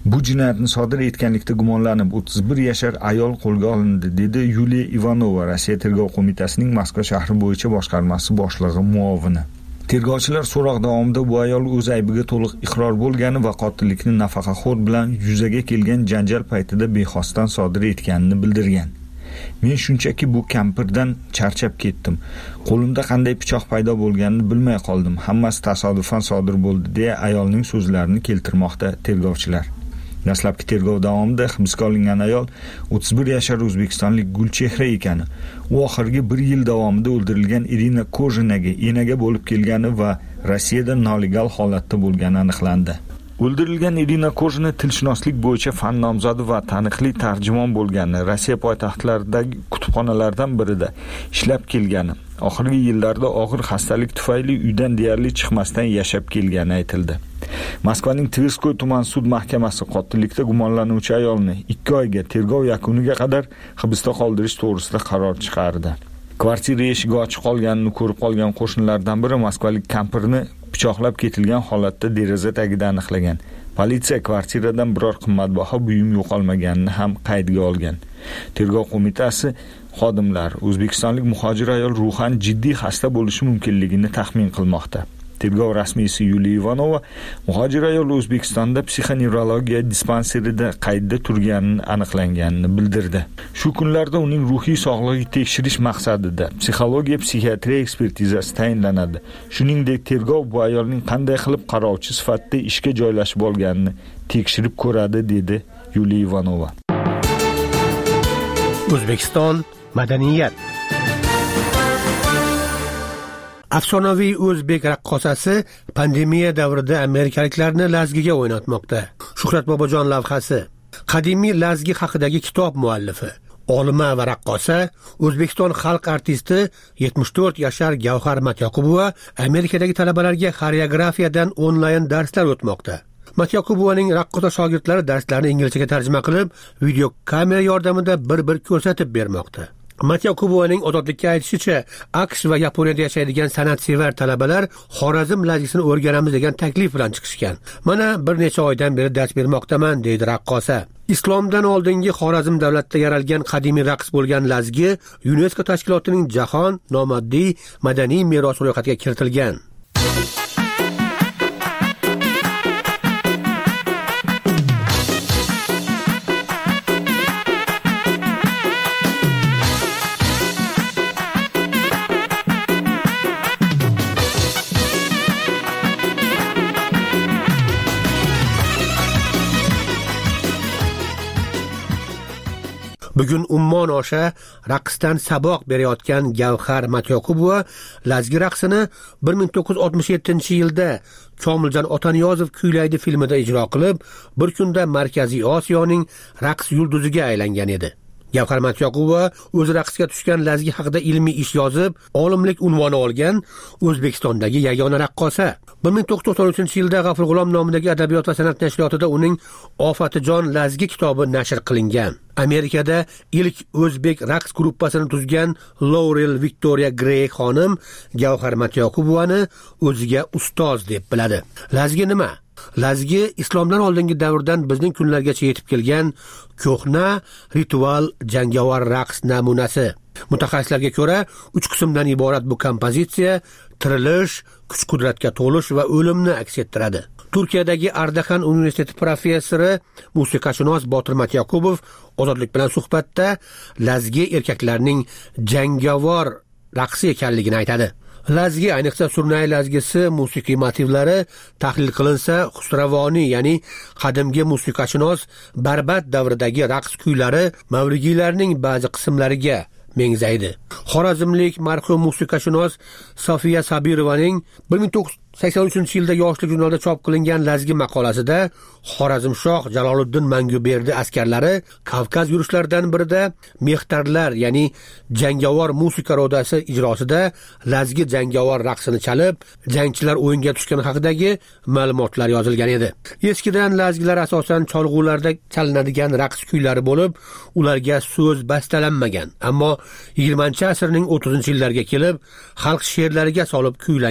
[SPEAKER 18] Bu jinoyatni sodir etganlikda gumonlanib 31 yashar ayol qo'lga olindi, dedi Yuliya Ivanova, Rossiya tergov qo'mitasining Moskva shahri bo'yicha boshqarmasi boshlig'i muovini. Tergovchilar so'roq davomida bu ayol o'z aybiga to'liq iqror bo'lgani va qotillikni nafaqaxo'r bilan yuzaga kelgan janjal paytida bexosdan sodir etganini bildirgan. Men shunchaki bu kampirdan charchab ketdim. Qo'limda qanday pichoq paydo bo'lganini bilmay qoldim. Hammasi tasodifan sodir bo'ldi, deya ayolning so'zlarini keltirmoqda tergovchilar. Dastlabki tergov davomida hibsga olingan ayol 31 yashar o'zbekistonlik Gulchehra ekani, u oxirgi 1 yil davomida o'ldirilgan Irina Kozhinaga enaga bo'lib kelgani va Rossiyada nolegal holatda bo'lgani aniqlandi. O'ldirilgan Irina Kozhina tilshunoslik bo'yicha fan nomzodi va taniqli tarjimon bo'lgani, Rossiya poytaxtlaridagi kutubxonalardan birida ishlab kelgani, oxirgi yillarda og'ir xastalik tufayli uydan deyarli chiqmasdan yashab kelgani aytildi. Moskvaning Tverskoy tuman sud mahkamasi qotillikda gumonlanuvchi ayolni 2 oyga tergov yakuniga qadar hibsda qoldirish to'g'risida qaror chiqardi. Kvartira eshigi ochiq qolganini ko'rib qolgan qo'shnilardan biri moskvalik kampirni pichoqlab ketilgan holatda deraza tagida aniqlagan. Politsiya kvartiradan biror qimmatbaho buyum yo'qolmaganini ham qaydga olgan. Tergov qo'mitasi xodimlari o'zbekistonlik muhojir ayol ruhan jiddiy xasta bo'lishi mumkinligini taxmin qilmoqda. Tergov rasmiysi Yuliya Ivanova muhojir ayol O'zbekistonda psixonevrologiya dispanserida qaydda turganini aniqlanganini bildirdi. Shu kunlarda uning ruhiy sog'lig'i tekshirish maqsadida psixologiya psixiatriya ekspertizasi tayinlanadi. Shuningdek, tergov bu ayolning qanday qilib qarovchi sifatida ishga joylashib olganini tekshirib ko'radi, dedi Yuliya Ivanova.
[SPEAKER 4] O'zbekiston madaniyat. Afsonaviy o'zbek raqqosasi pandemiya davrida amerikaliklarni lazgiga o'ynatmoqda. Shuhrat Bobojon lavhasi. Qadimiy lazgi haqidagi kitob muallifi, olima va raqqosa, O'zbekiston xalq artisti 74 yashar Gavhar Matyoqubova Amerikadagi talabalarga xoreografiyadan onlayn darslar o'tmoqda. Matyoqubovaning raqqosa shogirdlari darslarni inglizchaga tarjima qilib, video kamera yordamida bir-bir ko'rsatib bermoqda. Matyoqubovaning ozodlikka aytishicha, AQSh va Yaponiyada yashaydigan san'atsevar talabalar Xorazm lazgisini o'rganamiz degan taklif bilan chiqishgan. Mana bir necha oydan beri dars bermoqdaman, deydi raqqosa. Islomdan oldingi Xorazm davlatida yaralgan qadimiy raqs bo'lgan lazgi UNESCO tashkilotining jahon nomoddiy madaniy meros ro'yxatiga kiritilgan. Bugun Ummon osha raqsdan saboq berayotgan Gavhar Matyoqubova lazgi raqsini 1967-yilda Komiljon Otaniyozov kuylaydi filmida ijro qilib, bir kunda Markaziy Osiyoning raqs yulduziga aylangan edi. Gavhar Matyoqubova o'zi raqsga tushgan lazgi haqida ilmiy ish yozib, olimlik unvoni olgan O'zbekistondagi yagona raqqosa. 1993-yilda G'afur G'ulom nomidagi adabiyot va san'at nashriyotida uning Ofatijon lazgi kitobi nashr qilingan. Amerikada ilk o'zbek raqs gruppasini tuzgan Laurel Victoria Gray xonim Gavhar Matyoqubovani o'ziga ustoz deb biladi. Lazgi nima? Lazgi islomdan oldingi davrdan bizning kunlargacha yetib kelgan ko'hna ritual jangovar raqs namunasi. Mutaxassislarga ko'ra, 3 qismdan iborat bu kompozitsiya tirilish, kuch-qudratga to'lish va o'limni aks ettiradi. Turkiyadagi Ardahan universiteti professori, musiqashunos Botir Matyoqubov ozodlik bilan suhbatda lazgi erkaklarning jangovar raqsi ekanligini aytadi. Lazgi, ayniqsa Surnay lazgisi musiqiy motivlari tahlil qilinsa, Xusravoniy, ya'ni qadimgi musiqashunos Barbad davridagi raqs kuylari mavligiylarning ba'zi qismlariga mengzaydi. Xorazmlik marhum musiqashunos Sofiya Sabirovaning 1983-yilda Yoshlik jurnalida chop qilingan lazgi maqolasida Xorazmshoh Jaloliddin Manguberdi askarlari Kavkaz yurushlaridan birida mehtarlar, ya'ni jangovar musiqa rodasi ijrosida lazgi jangovar raqsini chalib, jangchilar o'yinga tushgani haqidagi ma'lumotlar yozilgan edi. Eskidan lazgilar asosan cholg'ularda chalinadigan raqs kuylari bo'lib, ularga so'z bastalanmagan, ammo 20-asrning 30-yillariga kelib xalq she'rlariga solib kuylangan.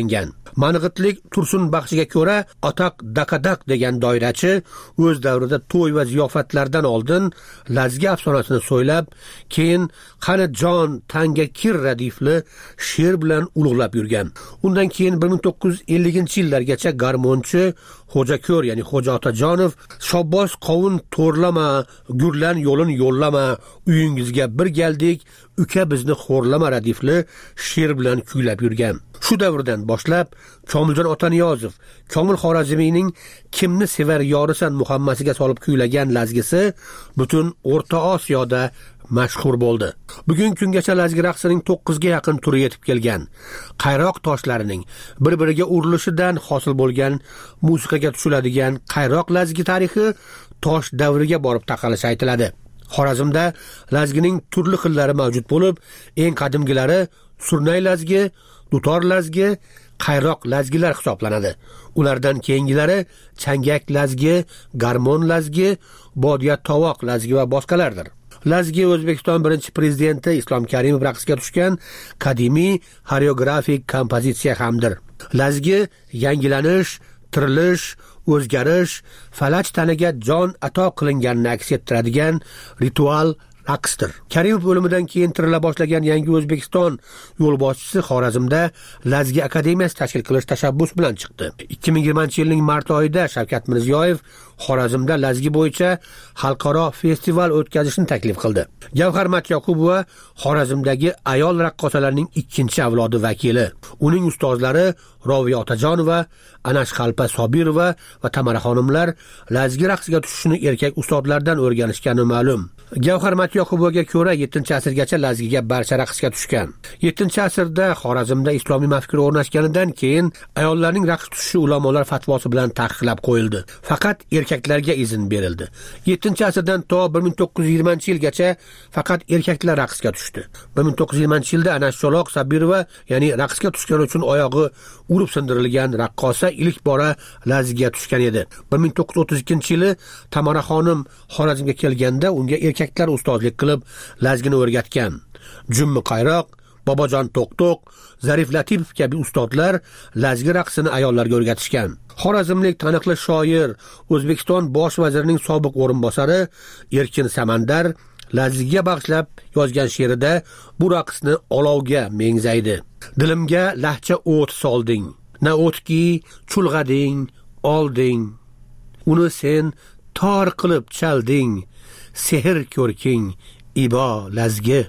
[SPEAKER 4] Mang'itlik Tursun Baxshiga ko'ra, Otoq Dakadak degan doirachi o'z davrida to'y va ziyofatlardan oldin Lazgi afsonasini so'ylab, keyin Qani jon tanga kir radifli she'r bilan ulug'lab yurgan. Undan keyin 1950-yillargacha garmonchi Xo'jako'r, ya'ni Xo'ja Otajonov Shobbos qovun to'rlama, gurlan yo'lin yo'llama, uyingizga bir geldik, uka bizni xo'rlama radifli she'r bilan kuylab yurgan. Shu davrdan boshlab Komiljon Otaniyozov Komil Xorazmiyning Kimni sevar yorisan muhammasiga solib kuylagan lazgisi butun O'rta Osiyoda mashhur bo'ldi. Bugun kungacha lazgi raqsining 9 ga yaqin turi yetib kelgan. Qayroq toshlarining bir-biriga urilishidan hosil bo'lgan musiqaga tushiladigan qayroq lazgi tarixi tosh davriga borib taqalishi aytiladi. Xorazmda lazgining turli xillari mavjud bo'lib, eng qadimgilari surnay lazgi, dutor lazgi, qayroq lazgilar hisoblanadi. Ulardan keyingilari changak lazgi, garmon lazgi, bodiya tovoq lazgi va boshqalardir. Lazgi O'zbekiston birinchi prezidenti Islom Karimov raqsga tushgan qadimiy xoreografik kompozitsiya hamdir. Lazgi yangilanish, tirilish, o'zgarish, falaj tanaga jon ato qilinganini aks ettiradigan ritual raqsdir. Karimov o'limidan keyin tirila boshlagan yangi O'zbekiston yo'lboshchisi Xorazmda Lazgi akademiyasi tashkil qilish tashabbus bilan chiqdi. 2020-yilning mart oyida Shavkat Mirziyoyev Xorazmda lazgi bo'yicha xalqaro festival o'tkazishni taklif qildi. Gavhar Matyoqubova Xorazmdagi ayol raqqosalarning ikkinchi avlodi vakili. Uning ustozlari Roviya Otajonova, Anash Xalpa Sobirova va Tamara xonimlar lazgi raqsiga tushishni erkak ustozlardan o'rganishgani ma'lum. Gavhar Matyoqubovaga ko'ra 7-asrgacha lazgiga barcha raqsga tushgan. 7-asrda Xorazmda islomiy mafkura o'rnashganidan keyin ayollarning raqs tushishi ulamolar fatvosi bilan taqiqlab qo'yildi. Faqat erkaklarga izn berildi. 7-asrdan to 1920-yilgacha faqat erkaklar raqsga tushdi. 1920-yilda Anash Choloq Sabirova, ya'ni raqsga tushgani uchun oyog'i urib sindirilgan raqqosa ilk bora lazgiga tushgan edi. 1932-yili Tamara xonim Xorazmga kelganda unga erkaklar ustozlik qilib lazgini o'rgatgan. Jummi Qayroq, Bobojon To'qto'q, Zarif Latifov kabi ustozlar lazgi raqsini ayollarga o'rgatishgan. Xorazmlik taniqli shoir, O'zbekiston bosh vazirining sobiq o'rinbosari Erkin Samandar lazgiga bag'ishlab yozgan she'rida bu raqsni olovga mengzaydi. Dilimga lahcha o't solding, na o'tki chulg'ading, olding. Uni sen tor qilib chalding, sehr ko'rking ibo lazgi.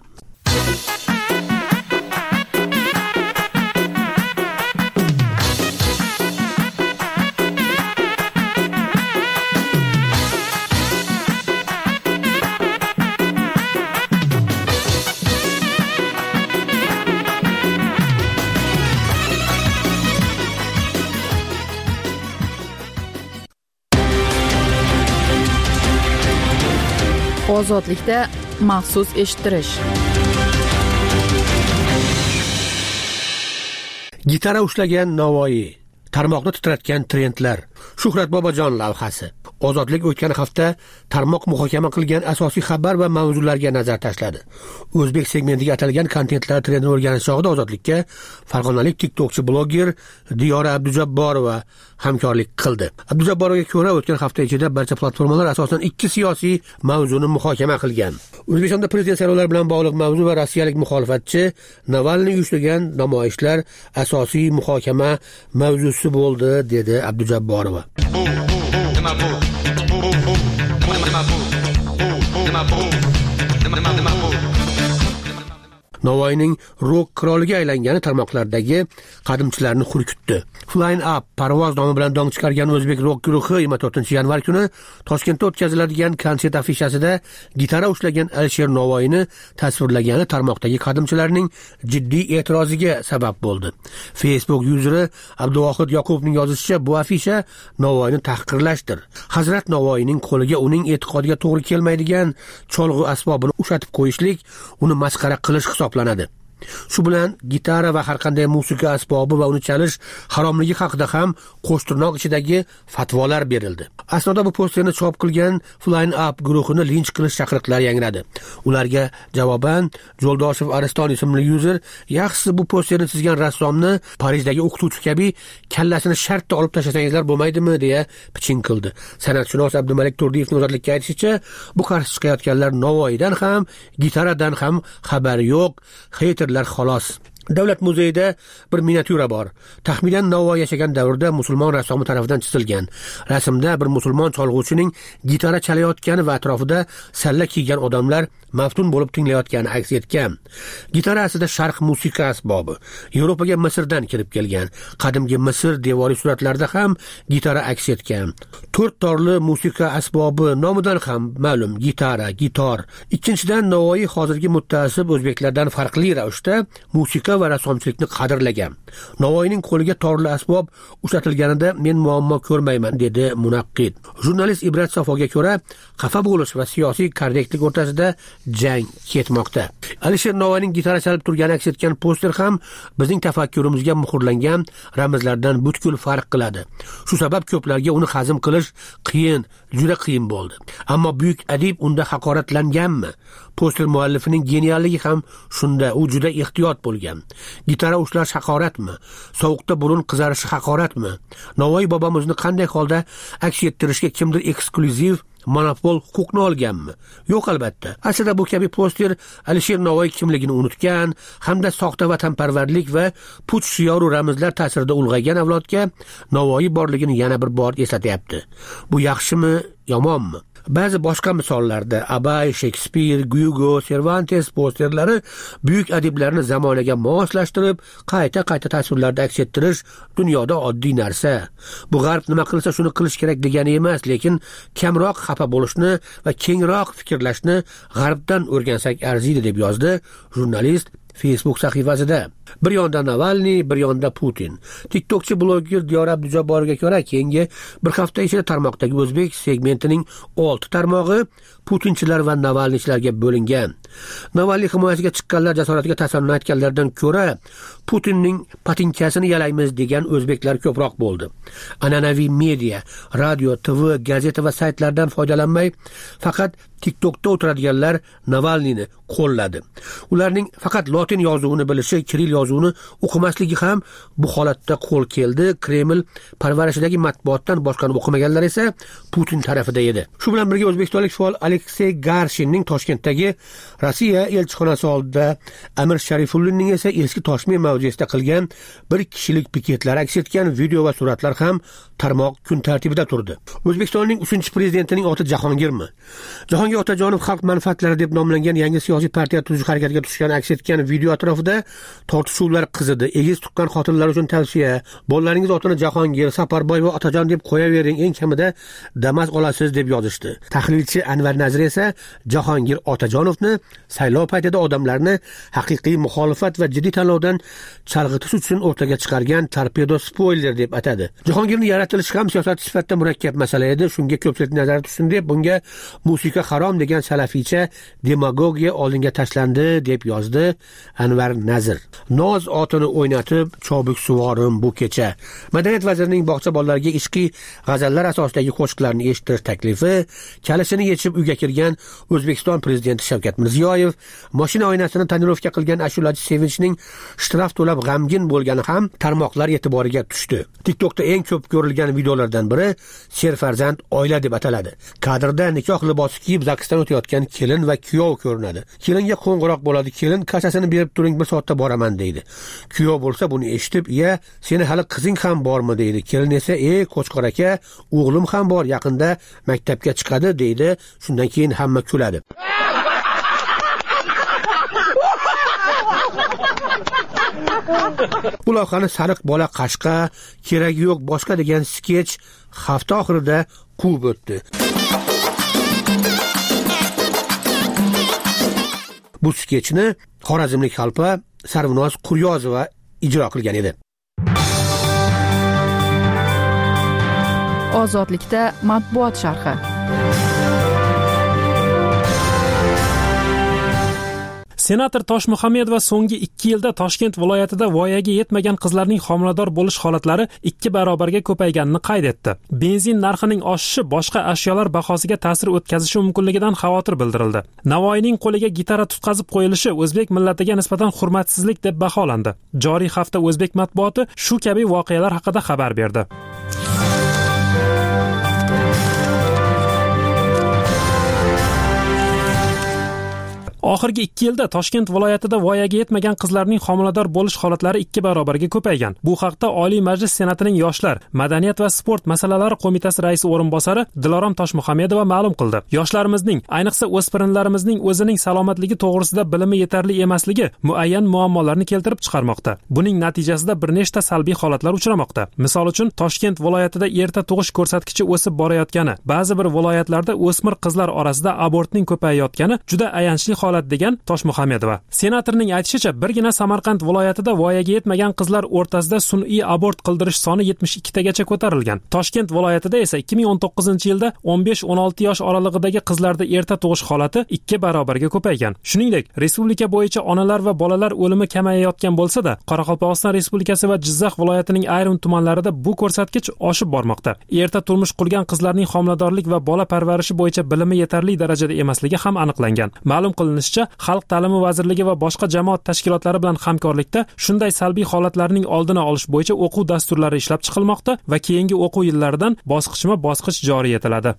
[SPEAKER 2] Ozodlikda maxsus eshittirish.
[SPEAKER 4] Gitara ushlagan Navoiy, tarmoqni titratgan trendlar. Shuhrat Bobojon lavhasi. Ozodlik o'tgan hafta tarmoq muhokama qilgan asosiy xabar va mavzularga nazar tashladi. O'zbek segmentiga atalgan kontentlar trendini o'rganish chog'ida Ozodlikka farg'onalik TikTokchi bloger Diyora Abdujabborova hamkorlik qildi. Abdujabborovga ko'ra o'tgan hafta ichida barcha platformalar asosan ikki siyosiy mavzuni muhokama qilgan. O'zbekistonda prezident saylovlari bilan bog'liq mavzu va rossiyalik muxolifatchi Navalniy uyushtirgan namoyishlar asosiy muhokama mavzusi bo'ldi, dedi Abdujabborova. Navoiyning rock qiroliga aylangani tarmoqlardagi qadimchilarni xurkitdi. Flying Up parvoz nomi bilan dong chiqargan o'zbek rock guruhi 24-yanvar kuni Toshkentda o'tkaziladigan konsert afishasida gitara ushlagan Alisher Navoiyni tasvirlagani tarmoqdagi qadimchilarning jiddiy e'tiroziga sabab bo'ldi. Facebook yuzeri Abduvohid Yoqubovning yozishicha, bu afisha Navoiyni tahqirlashdir. Hazrat Navoiyning qo'liga uning e'tiqodiga to'g'ri kelmaydigan cholg'u asbobini ushatib qo'yishlik uni masxara qilish hisoblanadi. Shu bilan gitara va har qanday musiqa asbobi va uni chalish haromligi haqida ham qo'shtirnoq ichidagi fatvolar berildi. Aslida bu posterni chop qilgan Flying Up guruhini linch qilish chaqiriqlari yangradi. Ularga javoban Jo'ldoshev Ariston ismli user yaxshisi bu posterni chizgan rassomni Parijdagi o'qituvchi kabi kallasini shartda olib tashlasangizlar bo'lmaydimi deya piching qildi. San'atshunos Abdumalik Turdiyevning o'zatlikka aytishicha, bu qarshi chiqayotganlar Navoiydan ham, gitaradan ham xabari yo'q, xeyterlar xolos. Davlat muzeyida bir miniatyura bor. Taxminan Navoiy yashagan davrda musulmon rassomi tomonidan chizilgan. Rasmda bir musulmon cholg'uvchining gitara chalayotgani va atrofida salla kiygan odamlar maftun bo'lib tinglayotgani aks etgan. Gitara aslida sharq musiqa asbobi. Yevropaga Misrdan kirib kelgan. Qadimgi Misr devoriy suratlarida ham gitara aks etgan. 4 torli musiqa asbobi nomidan ham ma'lum gitara, gitor. Ikkinchidan Navoiy hozirgi mutta'assib o'zbeklardan farqli ravishda musiqa va rassomchilikni qadrlagan. Navoiyning qo'liga torli asbob ushlatilganida men muammo ko'rmayman, dedi munaqqid. Jurnalist Ibrat Safoga ko'ra, xafa bo'lish va siyosiy korrektlik o'rtasida jang ketmoqda. Alisher Navoiyning gitara chalib turgani aks etgan poster ham bizning tafakkurimizga muhrlangan ramzlardan butkul farq qiladi. Shu sabab ko'plarga uni hazm qilish qiyin, juda qiyin bo'ldi. Ammo buyuk adib unda haqoratlanganmi? Poster muallifining genialligi ham shunda, u juda ehtiyot bo'lgan. Gitara ushlash haqoratmi? Sovuqda burun qizarishi haqoratmi? Navoiy bobomizni qanday holda aks ettirishga kimdir eksklyuziv monopol huquqni olganmi? Yo'q, albatta. Aslida bu kabi poster Alisher Navoiy kimligini unutgan hamda soxta vatanparvarlik va puch shiyoru ramzlar ta'sirida ulg'aygan avlodga Navoiy borligini yana bir bor eslatyapti. Bu yaxshimi, yomonmi? Ba'zi boshqa misollarda Abay, Shakespeare, Hugo, Cervantes posterlari buyuk adiblarni zamonaga moslashtirib, qayta tasvirlarda aks ettirish dunyoda oddiy narsa. Bu g'arb nima qilsa shuni qilish kerak degani emas, lekin kamroq xafa bo'lishni va kengroq fikrlashni g'arbdan o'rgansak arziydi, deb yozdi jurnalist Facebook sahifasida. Bir yonda Navalniy, bir yonda Putin. TikTokchi bloger Diyor Abdujabboriga ko'ra, keyingi bir hafta ichida tarmoqdagi o'zbek segmentining 6 tarmog'i Putinchilar va Navalniychilarga bo'lingan. Navalniy himoyasiga chiqqanlar jasoratiga tasanno aytganlardan ko'ra, Putinning patinkasini yalaymiz degan o'zbeklar ko'proq bo'ldi. An'anaviy media, radio, TV, gazeta va saytlardan foydalanmay, faqat TikTokda o'tiradiganlar Navalniyni qo'lladi. Ularning faqat lotin yozuvini bilishi, kiril yozuvini o'qimasligi ham bu holatda qo'l keldi. Kreml parvarishidagi matbuotdan boshqani o'qimaganlar esa Putin tarafida edi. Shu bilan birga o'zbekistonlik faol Aleksey Garshinning Toshkentdagi Rossiya elchixonasi oldida, Amir Sharifullinning esa eski Toshkent mavzesida qilgan bir kishilik piketlar aks etgan video va suratlar ham tarmoq kun tartibida turdi. O'zbekistonning 3-prezidentining oti Jahongirmi? Jahongir Otajonov xalq manfaatlari deb nomlangan yangi siyosiy partiya tuzish harakatiga tushgan aks etgan video atrofida tortishuvlar qizidi. Egiz tuqqan xotinlar uchun tavsiya: bolalaringiz otini Jahongir, Saparboy va Otajon deb qo'yavering, eng kamida Damas olasiz, deb yozishdi. Tahlilchi Anvar Nazir esa Jahongir Otajonovni saylov paytida odamlarni haqiqiy muxolifat va jiddiy tanlovdan chalg'itish uchun o'rtaga chiqargan torpedo spoiler deb atadi. Jahongirning yaratilishi ham siyosat sifatida murakkab masala edi. Shunga ko'pchilik nazar tushsin deb bunga musiqa harom degan salafiycha demagogiya oldinga tashlandi, deb yozdi Anvar Nazir. Noz otini o'ynatib, chobuk suvorim bu kecha. Madaniyat vazirining bog'cha bolalariga ishqiy g'azallar asosidagi qo'shiqlarni eshitish taklifi, kalishini yechib uyga kirgan O'zbekiston prezidenti Shavkat Mirziyoyev, mashina oynasini tonirovka qilgan ashulachi Sevinchning shtraf to'lab g'amgin bo'lgani ham tarmoqlar e'tiboriga tushdi. TikTokda eng ko'p ko'rilgan videolardan biri Serfarzand oila deb ataladi. Kadrda nikoh libosi kiyib zaksdan o'tayotgan kelin va kuyov ko'rinadi. Kelinga qo'ng'iroq bo'ladi. Kelin kasasini berib turing, bir soatda boraman deydi. Kuyov bo'lsa buni eshitib, "Ya, seni hali qizing ham bormi?" deydi. Kelin esa, qo'chqor aka, o'g'lim ham bor, yaqinda maktabga chiqadi" deydi. Shundan keyin hamma kuladi. Bu lavhani sariq bola qashqa, keragi yo'q boshqa degan sketch hafta oxirida quvib o'tdi. Bu sketchni xorazmlik xalpa Sarvinoz Quryozova ijro qilgan edi.
[SPEAKER 2] Ozodlikda matbuot sharhi.
[SPEAKER 5] Senator Toshmuhamedova so'nggi 2 yilda Toshkent viloyatida voyaga yetmagan qizlarning homilador bo'lish holatlari 2 barobarga ko'payganini qayd etdi. Benzin narxining oshishi boshqa ashyolar bahosiga ta'sir o'tkazishi mumkinligidan xavotir bildirildi. Navoiyning qo'liga gitara tutqazib qo'yilishi o'zbek millatiga nisbatan hurmatsizlik deb baholandi. Joriy hafta o'zbek matbuoti shu kabi voqealar haqida xabar berdi. Oxirgi 2 yilda Toshkent viloyatida voyaga yetmagan qizlarning homilador bo'lish holatlari 2 barobarga ko'paygan. Bu haqda Oliy Majlis Senatining Yoshlar, madaniyat va sport masalalari qo'mitasi raisi o'rinbosari Dilorom Toshmuhamedova ma'lum qildi. Yoshlarimizning, ayniqsa o'spirinlarimizning o'zining salomatligi to'g'risida bilimi yetarli emasligi muayyan muammolarni keltirib chiqarmoqda. Buning natijasida bir nechta salbiy holatlar uchramoqda. Misol uchun, Toshkent viloyatida erta tug'ish ko'rsatkichi o'sib borayotgani, ba'zi bir viloyatlarda o'smir qizlar orasida abortning ko'payayotgani juda ayanchli degan Toshmuhamedova. Senatorning aytishicha, birgina Samarqand viloyatida voyaga yetmagan qizlar o'rtasida sun'iy abort qildirish soni 72 tagacha ko'tarilgan. Toshkent viloyatida esa 2019-yilda 15-16 yosh oralig'idagi qizlarda erta tug'ish holati 2 barobarga ko'paygan. Shuningdek, respublika bo'yicha onalar va bolalar o'limi kamayayotgan bo'lsa-da, Qoraqalpog'iston Respublikasi va Jizzax viloyatining ayrim tumanlarida bu ko'rsatkich oshib bormoqda. Erta turmush qurgan qizlarning homiladorlik va bola parvarishi bo'yicha bilimi yetarli darajada emasligi ham aniqlangan. Ma'lum qilinishicha, Xalq ta'limi vazirligi va boshqa jamoat tashkilotlari bilan hamkorlikda shunday salbiy holatlarning oldini olish bo'yicha o'quv dasturlari ishlab chiqilmoqda va keyingi o'quv yillaridan bosqichma-bosqich joriy etiladi.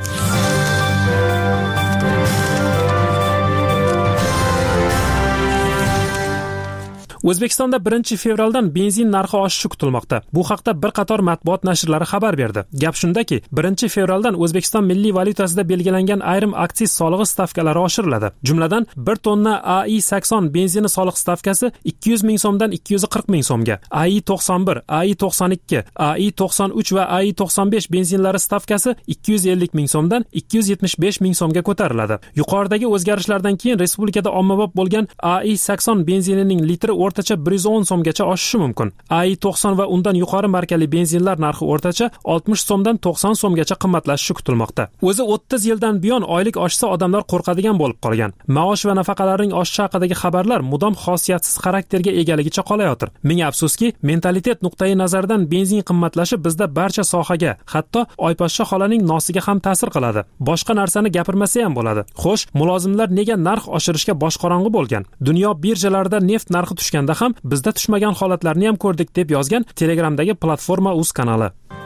[SPEAKER 5] O'zbekistonda 1-fevraldan benzin narxi oshishi kutilmoqda. Bu haqda bir qator matbuot nashrlari xabar berdi. Gap shundaki, 1-fevraldan O'zbekiston milliy valyutasida belgilangan ayrim aksiz solig'i stavkalari oshiriladi. Jumladan, 1 tonna AI80 benzini soliq stavkasi 200 ming so'mdan 240 ming so'mga, AI91, AI92, AI93 va AI95 benzinlari stavkasi 250 ming so'mdan 275 ming so'mga ko'tariladi. Yuqoridagi o'zgarishlardan keyin respublikada ommabop bo'lgan AI80 benzinining litri o'rtacha 110 so'mgacha oshishi mumkin. AI90 va undan yuqori markali benzinlar narxi o'rtacha 60 so'mdan 90 so'mgacha qimmatlashishi kutilmoqda. O'zi 30 yildan buyon oylik oshsa odamlar qo'rqadigan bo'lib qolgan. Maosh va nafaqalarning oshishi haqidagi xabarlar mudom xosiyatsiz xarakterga egaligicha qolayotir. Ming afsuski, mentalitet nuqtai nazaridan benzin qimmatlashi bizda barcha sohaga, hatto Oyposhsha xolaning nosiga ham ta'sir qiladi. Boshqa narsani gapirmasa ham bo'ladi. Xo'sh, mulozimlar nega narx oshirishga boshqorong'i bo'lgan? Dunyo birjalarida neft narxi tushganda ham bizda tushmagan holatlarni ham ko'rdik deb yozgan Telegramdagi platforma uz kanali.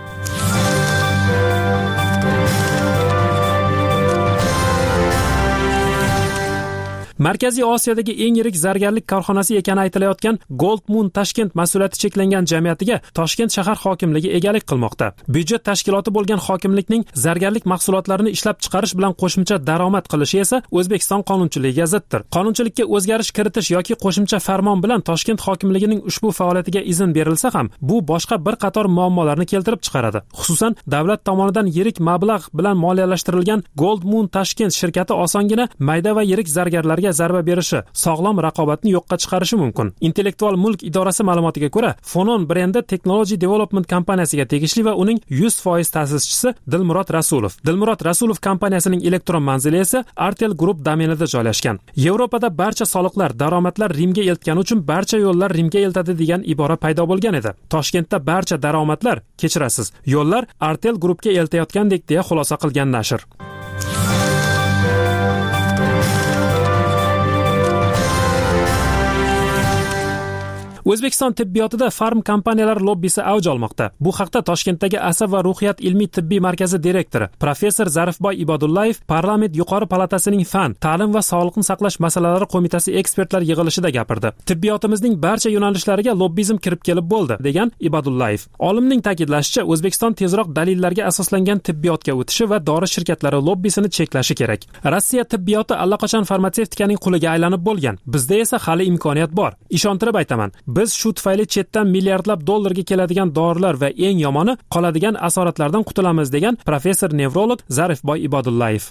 [SPEAKER 5] Markaziy Osiyodagi eng yirik zargarlik korxonasi ekani aytilayotgan Gold Moon Tashkent mas'uliyati cheklangan jamiyatiga Toshkent shahar hokimligi egalik qilmoqda. Byudjet tashkiloti bo'lgan hokimlikning zargarlik mahsulotlarini ishlab chiqarish bilan qo'shimcha daromad qilishi esa O'zbekiston qonunchiligiga ziddir. Qonunchilikka o'zgarish kiritish yoki qo'shimcha farmon bilan Toshkent hokimligining ushbu faoliyatiga izn berilsa ham, bu boshqa bir qator muammolarni keltirib chiqaradi. Xususan, davlat tomonidan yirik mablag' bilan moliyalashtirilgan Gold Moon Tashkent shirkati osongina mayda va yirik zargarlarga zarba berishi, sog'lom raqobatni yo'qqa chiqarishi mumkin. Intellektual mulk idorasi ma'lumotiga ko'ra, Fonon brendi Technology Development kompaniyasiga tegishli va uning 100% ta'sischisi Dilmurod Rasulov. Dilmurod Rasulov kompaniyasining elektron manzili esa Artel Group domenida joylashgan. Yevropada barcha soliqlar, daromadlar Rimga eltgani uchun barcha yo'llar Rimga eltadi degan ibora paydo bo'lgan edi. Toshkentda barcha daromadlar, kechirasiz, yo'llar Artel Groupga eltayotgandek deya xulosa qilgan nashr. O'zbekiston tibbiyotida farm kompaniyalar lobbisi avj olmoqda. Bu haqda Toshkentdagi Asab va ruhiyat ilmiy tibbiy markazi direktori professor Zarifboy Ibodullayev Parlament yuqori palatasining fan, ta'lim va sog'liqni saqlash masalalari qo'mitasi ekspertlar yig'ilishida gapirdi. Tibbiyotimizning barcha yo'nalishlariga lobbizm kirib kelib bo'ldi, degan Ibodullayev. Olimning ta'kidlashicha, O'zbekiston tezroq dalillarga asoslangan tibbiyotga o'tishi va dori shirkatlari lobbisini cheklashi kerak. Rossiya tibbiyoti allaqachon farmatsevtikaning quliga aylanib bo'lgan. Bizda esa hali imkoniyat bor. Ishontirib aytaman. Biz shu tufayli chetdan milliardlab dollarga keladigan dorilar va eng yomoni qoladigan asoratlardan qutulamiz, degan professor nevrolog Zarifboy Ibodullayev.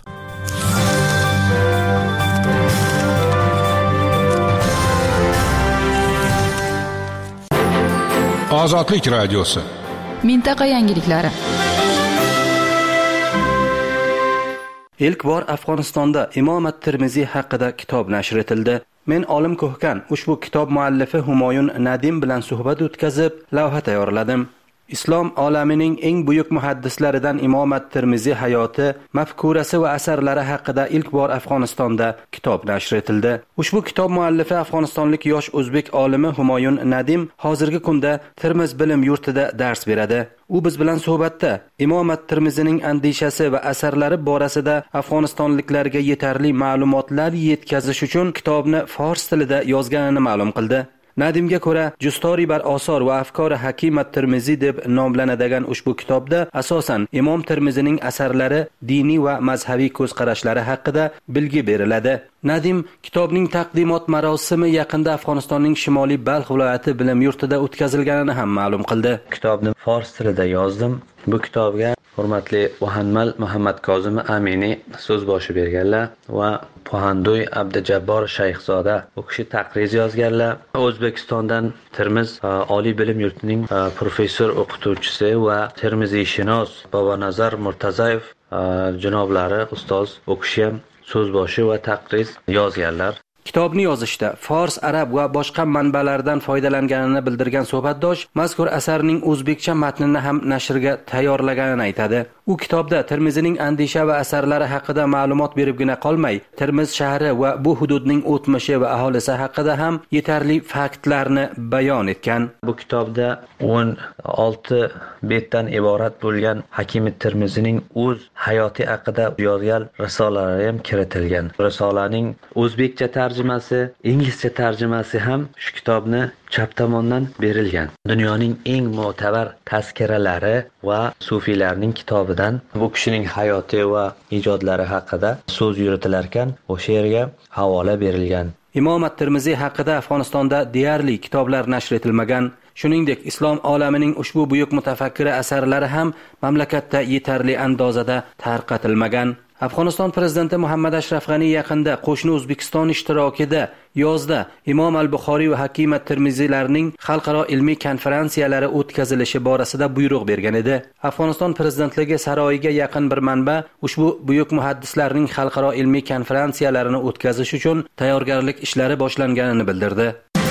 [SPEAKER 6] Ozodlik radiosi.
[SPEAKER 2] Mintaqa yangiliklari.
[SPEAKER 19] Ilk bor Afg'onistonda Imom at-Tirmiziy haqida kitob nashr etildi. Men Olim Ko'hkan ushbu kitob muallifi Humoyun Nadim bilan suhbat o'tkazib, lavha tayyorladim. Islom olamining eng buyuk muhaddislaridan Imom at-Tirmiziy hayoti, mafkurasi va asarlari haqida ilk bor Afg'onistonda kitob nashr etildi. Ushbu kitob muallifi afg'onistonlik yosh o'zbek olimi Humoyun Nadim hozirgi kunda Termiz bilim yurtida dars beradi. U biz bilan suhbatda Imom at-Tirmiziyning andishasi va asarlari borasida afg'onistonliklarga yetarli ma'lumotlar yetkazish uchun kitobni fors tilida yozganini ma'lum qildi. Nadimga ko'ra, Justori bar osor va afkori Hakim at-Tirmiziy deb nomlanadigan ushbu kitobda asosan Imom Tirmiziyning asarlari, diniy va mazhabiy ko'zqarashlari haqida bilgi beriladi. Nadim kitobning taqdimot marosimi yaqinda Afg'onistonning Shimoliy Balx viloyati bilim yurtida o'tkazilganini ham ma'lum qildi.
[SPEAKER 20] Kitobni fors tilida yozdim. Bu kitobga hurmatli Muhammad Muhammad Kozim Amini so'z boshi berganlar va Pohandoy Abdujabbor Shayxzoda u kishi taqriz yozganlar. O'zbekistondan Termiz oliy bilim yurtining professor o'qituvchisi va termiziyshunos Bobonazar Murtazayev janoblari ustoz u kishi ham so'z boshi va taqriz yozganlar.
[SPEAKER 19] Kitobni yozishda fors, arab va boshqa manbalardan foydalanganini bildirgan suhbatdosh mazkur asarning o'zbekcha matnini ham nashrga tayyorlaganini aytadi. U kitobda Termizning andisha va asarlari haqida ma'lumot beribgina qolmay, Termiz shahri va bu hududning o'tmishi va aholisi haqida ham yetarli faktlarni bayon etgan.
[SPEAKER 20] Bu kitobda 16 betdan iborat bo'lgan Hakim at-Tirmiziyning o'z hayoti haqida yozgan risolalari ham kiritilgan. Risolaning o'zbekcha tarjimasi, inglizcha tarjimasi ham shu kitobni chap tomondan berilgan. Dunyoning eng mo'tabar tazkiralari va sufiylarning kitobidan bu kishining hayoti va ijodlari haqida so'z yuritilar ekan, o'sha yerga havola berilgan.
[SPEAKER 19] Imom at-Tirmiziy haqida Afg'onistonda deyarli kitoblar nashr etilmagan. Shuningdek, islom olamining ushbu buyuk mutafakkiri asarlari ham mamlakatda yetarli andozada tarqatilmagan. Afg'oniston prezidenti Muhammad Ashraf G'ani yaqinda qo'shni O'zbekiston ishtirokida yozda Imom al-Buxoriy va Hakim at-Tirmiziylarning xalqaro ilmiy konferensiyalari o'tkazilishi borasida buyruq bergan edi. Afg'oniston prezidentligi saroyiga yaqin bir manba ushbu buyuk muhaddislarning xalqaro ilmiy konferensiyalarini o'tkazish uchun tayyorgarlik ishlari boshlanganini bildirdi.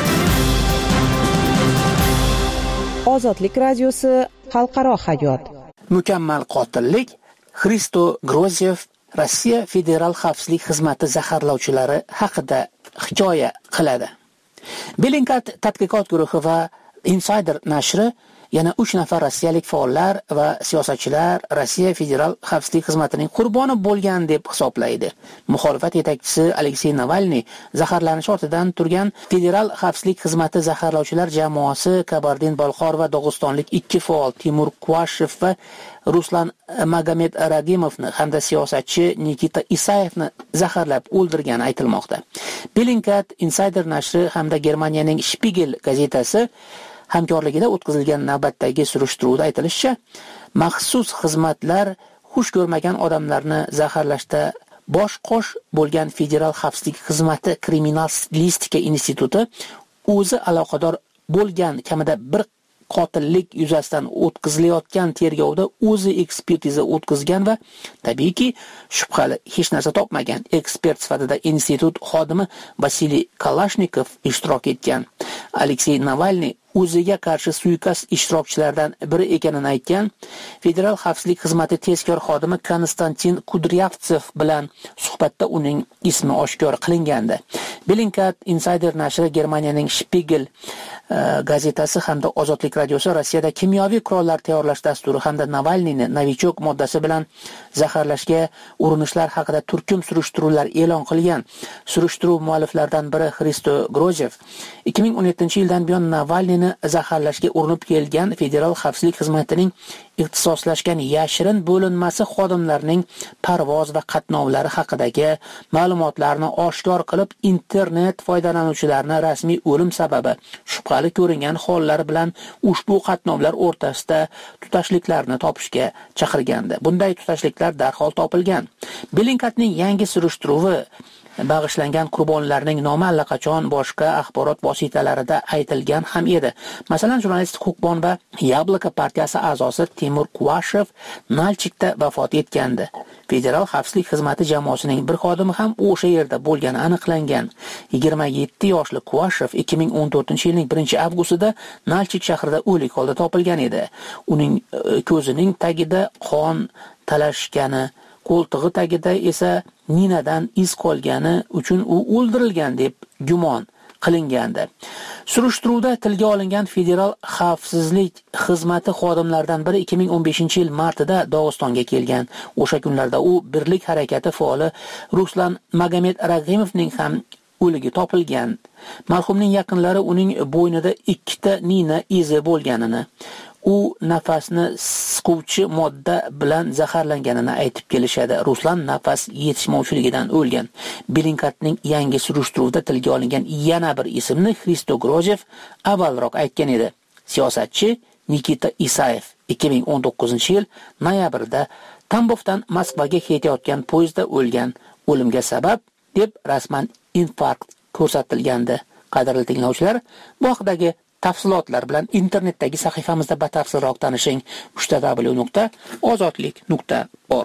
[SPEAKER 12] Ozodlik radiosi xalqaro hayot.
[SPEAKER 9] Mukammal qotillik Xristo Grozyev Rossiya Federal xavfsizlik xizmati zaharlovchilari haqida hikoya qiladi. Bellingcat tadqiqot guruhi va Insider nashri yana 3 nafar rossiyalik faollar va siyosatchilar Rossiya Federal xavfsizlik xizmatining qurboni bo'lgan deb hisoblaydi. Muxolifat yetakchisi Aleksey Navalniy zaharlanish ortidan turgan Federal xavfsizlik xizmati zaharlovchilar jamoasi Kabardin-Balqor va Dog'istonlik 2 faol Timur Kvashev va Ruslan Magomed Ragimovni hamda siyosatchi Nikita Isayevni zaharlab o'ldirgani aytilmoqda. Bellingcat, Insider nashri hamda Germaniyaning Spiegel gazetasi hamkorligida o'tkazilgan navbatdagi surishtiruvda aytilishicha, maxsus xizmatlar xush ko'rmagan odamlarni zaharlashda bosh-qosh bo'lgan Federal xavfsizlik xizmati Kriminalistika instituti o'zi aloqador bo'lgan kamida bir qotillik yuzasidan o'tkazilayotgan tergovda o'zi ekspertiza o'tkazgan va tabiiyki shubhali hech narsa topmagan ekspert sifatida institut xodimi Vasiliy Kalashnikov ishtirok etgan. Aleksey Navalniy o'ziga qarshi suiqasd ishtirokchilaridan biri ekanini aytgan. Federal xavfsizlik xizmati tezkor xodimi Konstantin Kudryavtsev bilan suhbatda uning ismi oshkor qilingandi. Bellingcat, Insider nashri, Germaniyaning Spiegel gazetasi hamda Ozodlik radiosi Rossiyada kimyoviy qurollar tayyorlash dasturi hamda Navalniyni novichok moddasi bilan zaharlashga urinishlar haqida turkum surishtiruvlar e'lon qilgan. Surishtiruv mualliflaridan biri Xristo Grozyev 2017-yildan buyon Navalniyni zaharlashga urinib kelgan Federal xavfsizlik xizmatining ixtisoslashgan yashirin bo'linmasi xodimlarining parvoz va qatnovlari haqidagi ma'lumotlarni oshkor qilib, internet foydalanuvchilarini rasmiy o'lim sababi shubhali ko'ringan hollari bilan ushbu qatnovlar o'rtasida tutashliklarni topishga chaqirgandi. Bunday tutashliklar darhol topilgan. Bellingcatning yangi surishtiruvi bag'ishlangan qurbonlarning nomi allaqachon boshqa axborot vositalarida aytilgan ham edi. Masalan, jurnalist Huquqbon va Yabloko partiyasi a'zosi Timur Kvashev Nalchikda vafot etgandi. Federal xavfsizlik xizmati jamoasining bir xodimi ham o'sha yerda bo'lgani aniqlangan. 27 yoshli Kvashev 2014-yilning 1-avgustida Nalchik shahrida o'lik holda topilgan edi. Uning ko'zining tagida qon talashgani, qo'ltig'i tagida esa ninadan iz qolgani uchun u o'ldirilgan deb gumon qilingandi. Surishtiruvda tilga olingan Federal xavfsizlik xizmati xodimlaridan biri 2015-yil martida Dog'istonga kelgan. O'sha kunlarda u birlik harakati faoli Ruslan Magomed Ragimovning ham o'ligi topilgan. Marhumning yaqinlari uning bo'ynida 2 ta nina izi bo'lganini, u nafasni siquvchi modda bilan zaharlanganini aytib kelishadi. Ruslan nafas yetishmovchiligidan o'lgan. Belinkatning yangi surishtiruvda tilga olingan yana bir ismni Hristo Grozev avvalroq aytgan edi. Siyosatchi Nikita Isayev 2019-yil noyabrda Tambovdan Moskvaga ketayotgan poyezdda o'lgan. O'limga sabab deb rasman infarkt ko'rsatilgandi. Qadrli tinglovchilar, bu haqdagi tafsilotlar bilan internetdagi sahifamizda batafsilroq tanishing. www.ozodlik.org.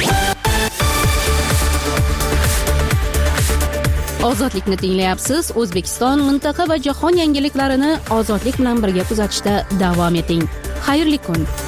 [SPEAKER 1] Ozodlikni tinglayapsiz. O'zbekiston, mintaqa va jahon yangiliklarini ozodlik bilan birga kuzatishda davom eting. Xayrli kun.